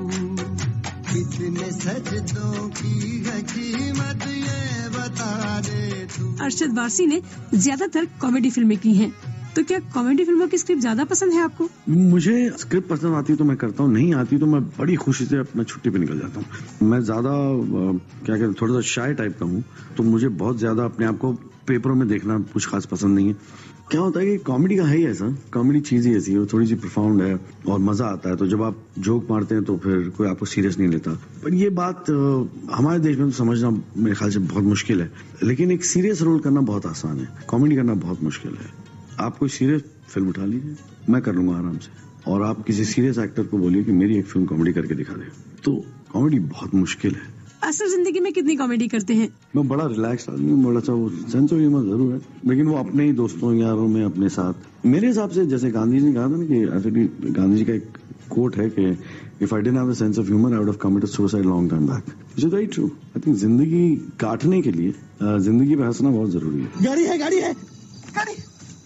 کتنے سجدوں کی حکمت یہ بتا دے تو. ارشد وارثی نے زیادہ تر کامیڈی فلمیں کی ہیں, تو کیا کامیڈی فلموں کی اسکرپٹ زیادہ پسند ہے آپ کو؟ مجھے اسکرپٹ پسند آتی تو میں کرتا ہوں, نہیں آتی تو میں بڑی خوشی سے اپنا چھٹی پہ نکل جاتا ہوں. میں زیادہ کیا کہتے ہیں تھوڑا سا شائے ٹائپ کا ہوں, تو مجھے بہت زیادہ اپنے آپ کو پیپروں میں دیکھنا کچھ خاص پسند نہیں ہے. کیا ہوتا ہے کہ کامیڈی کا ہے ہی ایسا, کامیڈی چیز ہی ایسی ہے, تھوڑی سی پرفاؤنڈ ہے اور مزہ آتا ہے. تو جب آپ جوک مارتے ہیں تو پھر کوئی آپ کو سیریس نہیں لیتا. پر یہ بات ہمارے دیش میں تو سمجھنا میرے خیال سے بہت مشکل ہے, لیکن ایک سیریس رول کرنا بہت آسان ہے, کامیڈی کرنا بہت مشکل ہے. آپ کوئی سیریس فلم اٹھا لیجیے, میں کر لوں گا آرام سے, اور آپ کسی سیریس ایکٹر کو بولیے کہ میری ایک فلم کامیڈی کر کے دکھا دے, تو کامیڈی بہت مشکل ہے. اصل زندگی میں کتنی کامیڈی کرتے ہیں؟ میں بڑا ریلیکس آدمی ہوں, بڑا سا وہ سینس آف ہیومر ضرور ہے, لیکن وہ اپنے ہی دوستوں یاروں میں اپنے ساتھ. میرے حساب سے جیسے گاندھی جی نے کہا تھا نا کہ ایکچولی گاندھی جی کا ایک کوٹ ہے کہ if I didn't have a sense of humor, I would have committed suicide long time back. Which is very true. I think زندگی کاٹنے کے لیے زندگی پہ ہنسنا بہت ضروری ہے. گاڑی ہے گاڑی ہے گاڑی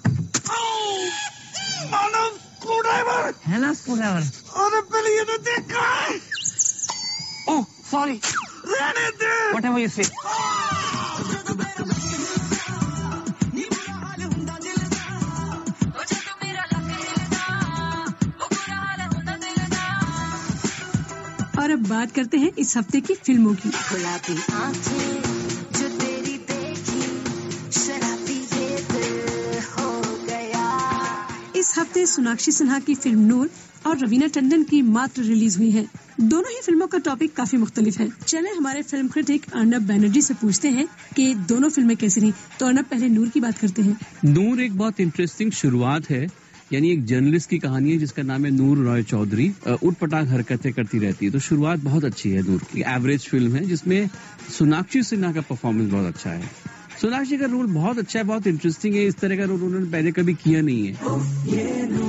مانو اسکرو ڈرائیور ہے نا اسکرو ڈرائیور. ارے پہلے یہ نے دیکھا ہے. اوہ سوری, رہنے دے. واٹ ایور یو سے. اور اب بات کرتے ہیں اس ہفتے کی فلموں کی. گلابی آنکھیں جو تیری دیکھی شرابی یہ دل ہو گیا. اس ہفتے سوناکشی سنہا کی فلم نور اور روینہ ٹنڈن کی ماتر ریلیز ہوئی ہے. دونوں ہی فلموں کا ٹاپک کافی مختلف ہے. چلیں ہمارے فلم کرٹک ارنب بینرجی سے پوچھتے ہیں کہ دونوں فلمیں کیسی رہیں. تو ارنب پہلے نور کی بات کرتے ہیں. نور ایک بہت انٹرسٹنگ شروعات ہے, یعنی ایک جرنلسٹ کی کہانی ہے جس کا نام ہے نور رائے چودھری. اٹھ پٹاک حرکتیں کرتی رہتی ہے, تو شروعات بہت اچھی ہے نور کی. ایوریج فلم ہے جس میں سوناکشی سنہا کا پرفارمنس بہت اچھا ہے. سوناکشی کا رول بہت اچھا ہے, بہت انٹرسٹنگ ہے. اس طرح کا رول انہوں نے پہلے کبھی کیا نہیں ہے.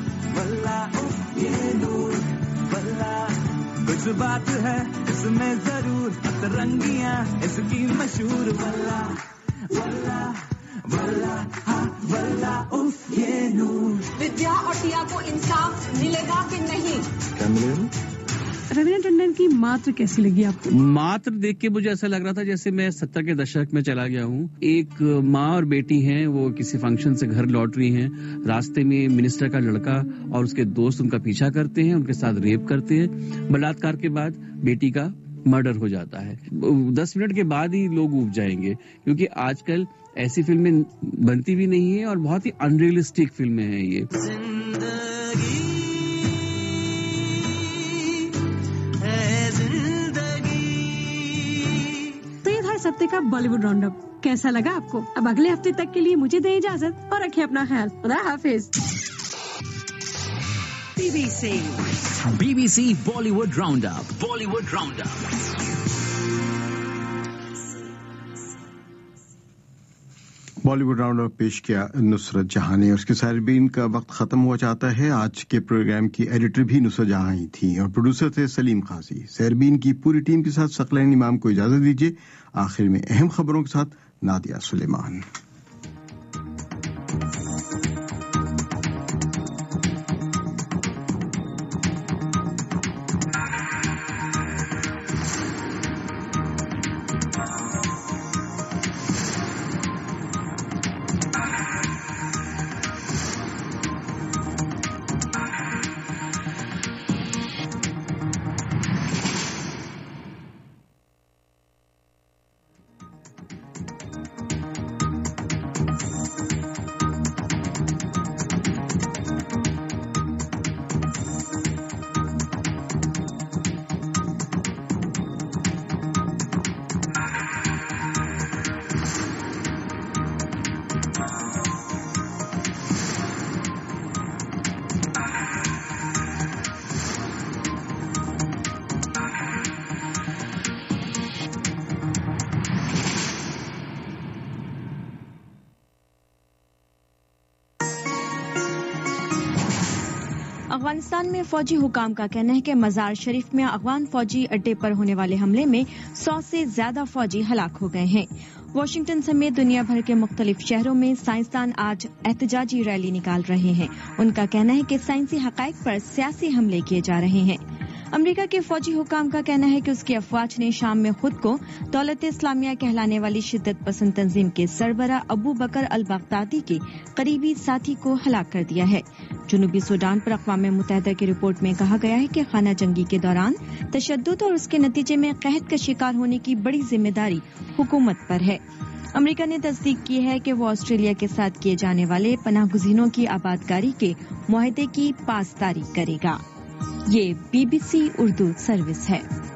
کچھ بات ہے اس میں ضرور, رنگیاں اس کی مشہور. واللہ واللہ واللہ ہاں واللہ اف یہ نور. ودیا اور ٹیا کو انصاف ملے گا کہ نہیں؟ کیا ملے گا؟ روینہ ٹنڈن کی ماتر کیسی لگی آپ کو؟ ماتر دیکھ کے مجھے ایسا لگ رہا تھا جیسے میں ستر کے دشک میں چلا گیا ہوں. ایک ماں اور بیٹی ہیں, وہ کسی فنکشن سے گھر لوٹ رہی ہیں. راستے میں منسٹر کا لڑکا اور اس کے دوست ان کا پیچھا کرتے ہیں, ان کے ساتھ ریپ کرتے ہیں. بلااتکار کے بعد بیٹی کا مرڈر ہو جاتا ہے. دس منٹ کے بعد ہی لوگ اُب جائیں گے, کیونکہ آج کل ایسی فلمیں بنتی بھی نہیں ہیں اور بہت ہی ان ریئلسٹک فلمیں ہیں یہ. اس ہفتے کا بالی ووڈ راؤنڈ اپ کیسا لگا آپ کو؟ اب اگلے ہفتے تک کے لیے مجھے دیں اجازت اور رکھیں اپنا خیال. خدا حافظ. B B C B B C Bollywood round up Bollywood round up. Bollywood round up پیش کیا نصرت جہاں نے. اس کے سائربین کا وقت ختم ہوا چاہتا ہے. آج کے پروگرام کی ایڈیٹر بھی نصرت جہاں ہی تھی اور پروڈیوسر تھے سلیم قاضی. سائربین کی پوری ٹیم کے ساتھ ثقلین امام کو اجازت دیجیے. آخر میں اہم خبروں کے ساتھ نادیہ سلیمان. افغانستان میں فوجی حکام کا کہنا ہے کہ مزار شریف میں افغان فوجی اڈے پر ہونے والے حملے میں سو سے زیادہ فوجی ہلاک ہو گئے ہیں۔ واشنگٹن سمیت دنیا بھر کے مختلف شہروں میں سائنسدان آج احتجاجی ریلی نکال رہے ہیں۔ ان کا کہنا ہے کہ سائنسی حقائق پر سیاسی حملے کیے جا رہے ہیں۔ امریکہ کے فوجی حکام کا کہنا ہے کہ اس کی افواج نے شام میں خود کو دولت اسلامیہ کہلانے والی شدت پسند تنظیم کے سربراہ ابو بکر البغدادی کے قریبی ساتھی کو ہلاک کر دیا ہے۔ جنوبی سوڈان پر اقوام متحدہ کی رپورٹ میں کہا گیا ہے کہ خانہ جنگی کے دوران تشدد اور اس کے نتیجے میں قحط کا شکار ہونے کی بڑی ذمہ داری حکومت پر ہے۔ امریکہ نے تصدیق کی ہے کہ وہ آسٹریلیا کے ساتھ کیے جانے والے پناہ گزینوں کی آبادکاری کے معاہدے کی پاسداری کرے گا۔ یہ B B C Urdu service ہے۔